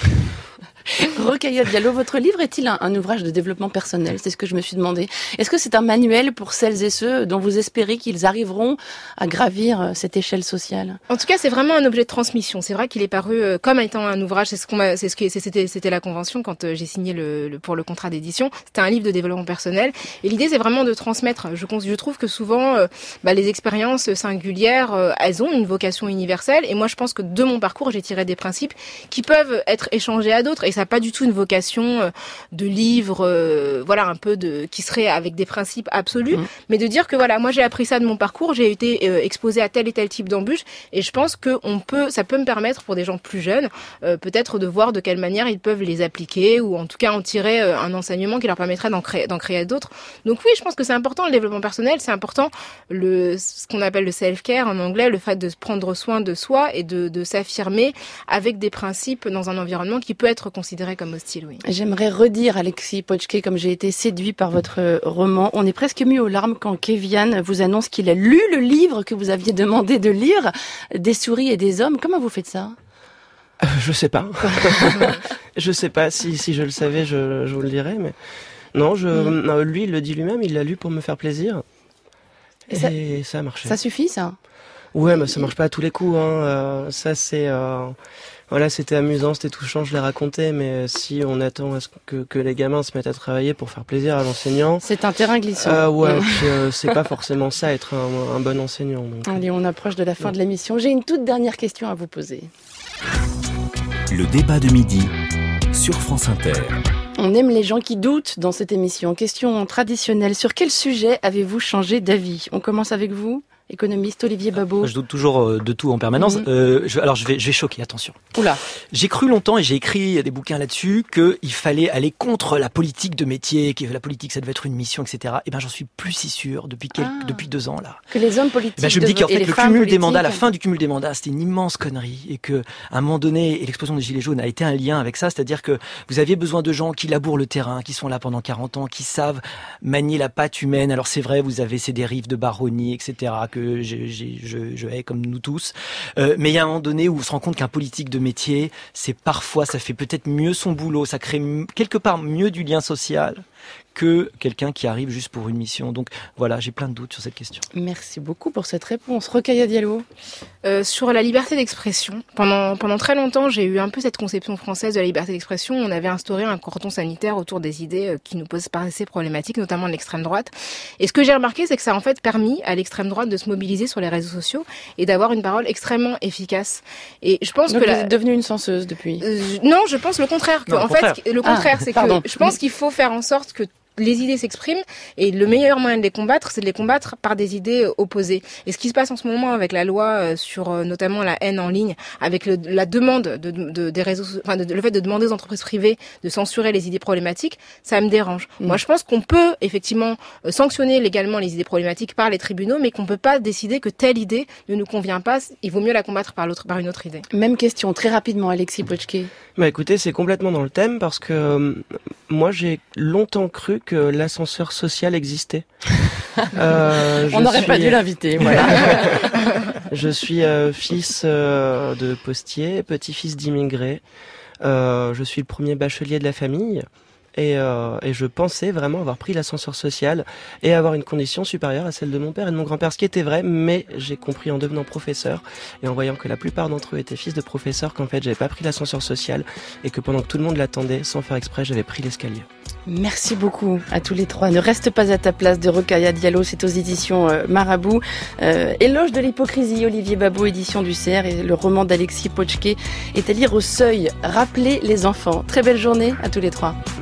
Rokhaya Diallo, votre livre est-il un, un ouvrage de développement personnel? C'est ce que je me suis demandé. Est-ce que c'est un manuel pour celles et ceux dont vous espérez qu'ils arriveront à gravir euh, cette échelle sociale? En tout cas, c'est vraiment un objet de transmission. C'est vrai qu'il est paru euh, comme étant un ouvrage. C'est ce qu'on m'a, c'est ce qui, c'est- c'était, c'était la convention quand euh, j'ai signé le, le- pour le contrat d'édition. C'était un livre de développement personnel. Et l'idée, c'est vraiment de transmettre. Je, cons- je trouve que souvent, euh, bah, les expériences singulières, euh, elles ont une vocation universelle. Et moi, je pense que de mon parcours, j'ai tiré des principes qui peuvent être échangés à d'autres. Et ça n'a pas du tout une vocation euh, de livre, euh, voilà, un peu de, qui serait avec des principes absolus, Mhm. mais de dire que voilà, moi j'ai appris ça de mon parcours, j'ai été euh, exposé à tel et tel type d'embûches, et je pense que on peut, ça peut me permettre pour des gens plus jeunes, euh, peut-être de voir de quelle manière ils peuvent les appliquer, ou en tout cas en tirer euh, un enseignement qui leur permettrait d'en créer, d'en créer d'autres. Donc oui, je pense que c'est important le développement personnel, c'est important le, ce qu'on appelle le self-care en anglais, le fait de prendre soin de soi et de, de s'affirmer avec des principes dans un environnement qui peut être considéré comme hostile, oui. J'aimerais redire, Alexis Pochke, comme j'ai été séduit par votre roman. On est presque mis aux larmes quand Kévian vous annonce qu'il a lu le livre que vous aviez demandé de lire, Des souris et des hommes. Comment vous faites ça ? Euh, je sais pas. je sais pas. Si, si je le savais, je, je vous le dirais. Mais non, je, mm. non, lui, il le dit lui-même. Il l'a lu pour me faire plaisir. Et, et ça, ça a marché. Ça suffit, ça ? Ouais, mais ça marche pas à tous les coups. Hein. Euh, ça, c'est euh, voilà, c'était amusant, c'était touchant, je l'ai raconté. Mais si on attend à ce que, que les gamins se mettent à travailler pour faire plaisir à l'enseignant, c'est un terrain glissant. Euh, ouais, puis, euh, c'est pas forcément ça, être un, un bon enseignant. Donc. Allez, on approche de la fin ouais. de l'émission. J'ai une toute dernière question à vous poser. Le débat de midi sur France Inter. On aime les gens qui doutent dans cette émission. Question traditionnelle. Sur quel sujet avez-vous changé d'avis ? On commence avec vous, économiste Olivier Babot. Je doute toujours de tout en permanence. Mmh. Euh, je, alors je vais, je vais choquer, attention. Oula. J'ai cru longtemps, et j'ai écrit des bouquins là-dessus, qu'il fallait aller contre la politique de métier, que la politique ça devait être une mission, et cetera. Et ben j'en suis plus si sûr depuis quelques, ah. depuis deux ans là. Que les hommes politiques. Ben, je me dis qu'en fait le cumul politiques... des mandats, la fin du cumul des mandats, c'était une immense connerie, et que à un moment donné, et l'explosion des gilets jaunes a été un lien avec ça, c'est-à-dire que vous aviez besoin de gens qui labourent le terrain, qui sont là pendant quarante ans, qui savent manier la patte humaine. Alors c'est vrai, vous avez ces dérives de baronnie, et cetera. Que j'ai, j'ai Je, je hais comme nous tous, euh, mais il y a un moment donné où on se rend compte qu'un politique de métier, c'est parfois, ça fait peut-être mieux son boulot, ça crée m- quelque part mieux du lien social que quelqu'un qui arrive juste pour une mission. Donc voilà, j'ai plein de doutes sur cette question. Merci beaucoup pour cette réponse. Rokhaya Diallo. Euh, sur la liberté d'expression, pendant pendant très longtemps, j'ai eu un peu cette conception française de la liberté d'expression. On avait instauré un cordon sanitaire autour des idées qui nous posent paraissaient problématiques, notamment de l'extrême droite. Et ce que j'ai remarqué, c'est que ça a en fait permis à l'extrême droite de se mobiliser sur les réseaux sociaux et d'avoir une parole extrêmement efficace. Et je pense Donc que vous la... êtes devenue une censeuse depuis. Euh, non, je pense le contraire. Que, non, en contraire. fait, le contraire, ah, c'est pardon. que je pense qu'il faut faire en sorte que les idées s'expriment et le meilleur moyen de les combattre, c'est de les combattre par des idées opposées. Et ce qui se passe en ce moment avec la loi sur notamment la haine en ligne, avec le, la demande de, de, des réseaux, enfin de, le fait de demander aux entreprises privées de censurer les idées problématiques, ça me dérange. Mmh. Moi, je pense qu'on peut effectivement sanctionner légalement les idées problématiques par les tribunaux, mais qu'on peut pas décider que telle idée ne nous convient pas. Il vaut mieux la combattre par l'autre, par une autre idée. Même question, très rapidement, Alexis Pochke. Bah écoutez, c'est complètement dans le thème parce que euh, moi j'ai longtemps cru que l'ascenseur social existait. euh, On n'aurait suis... pas dû l'inviter, voilà. Je suis euh, fils euh, de postier, petit-fils d'immigrés. Euh, je suis le premier bachelier de la famille. Et, euh, et je pensais vraiment avoir pris l'ascenseur social et avoir une condition supérieure à celle de mon père et de mon grand-père, ce qui était vrai, mais j'ai compris en devenant professeur et en voyant que la plupart d'entre eux étaient fils de professeurs qu'en fait j'avais pas pris l'ascenseur social et que pendant que tout le monde l'attendait, sans faire exprès, j'avais pris l'escalier. Merci beaucoup à tous les trois. Ne reste pas à ta place de Rokhaya Diallo, c'est aux éditions euh, Marabout. Euh, Éloge de l'hypocrisie, Olivier Babot, édition du C E R, et le roman d'Alexis Pochke est à lire au Seuil. Rappelez les enfants. Très belle journée à tous les trois.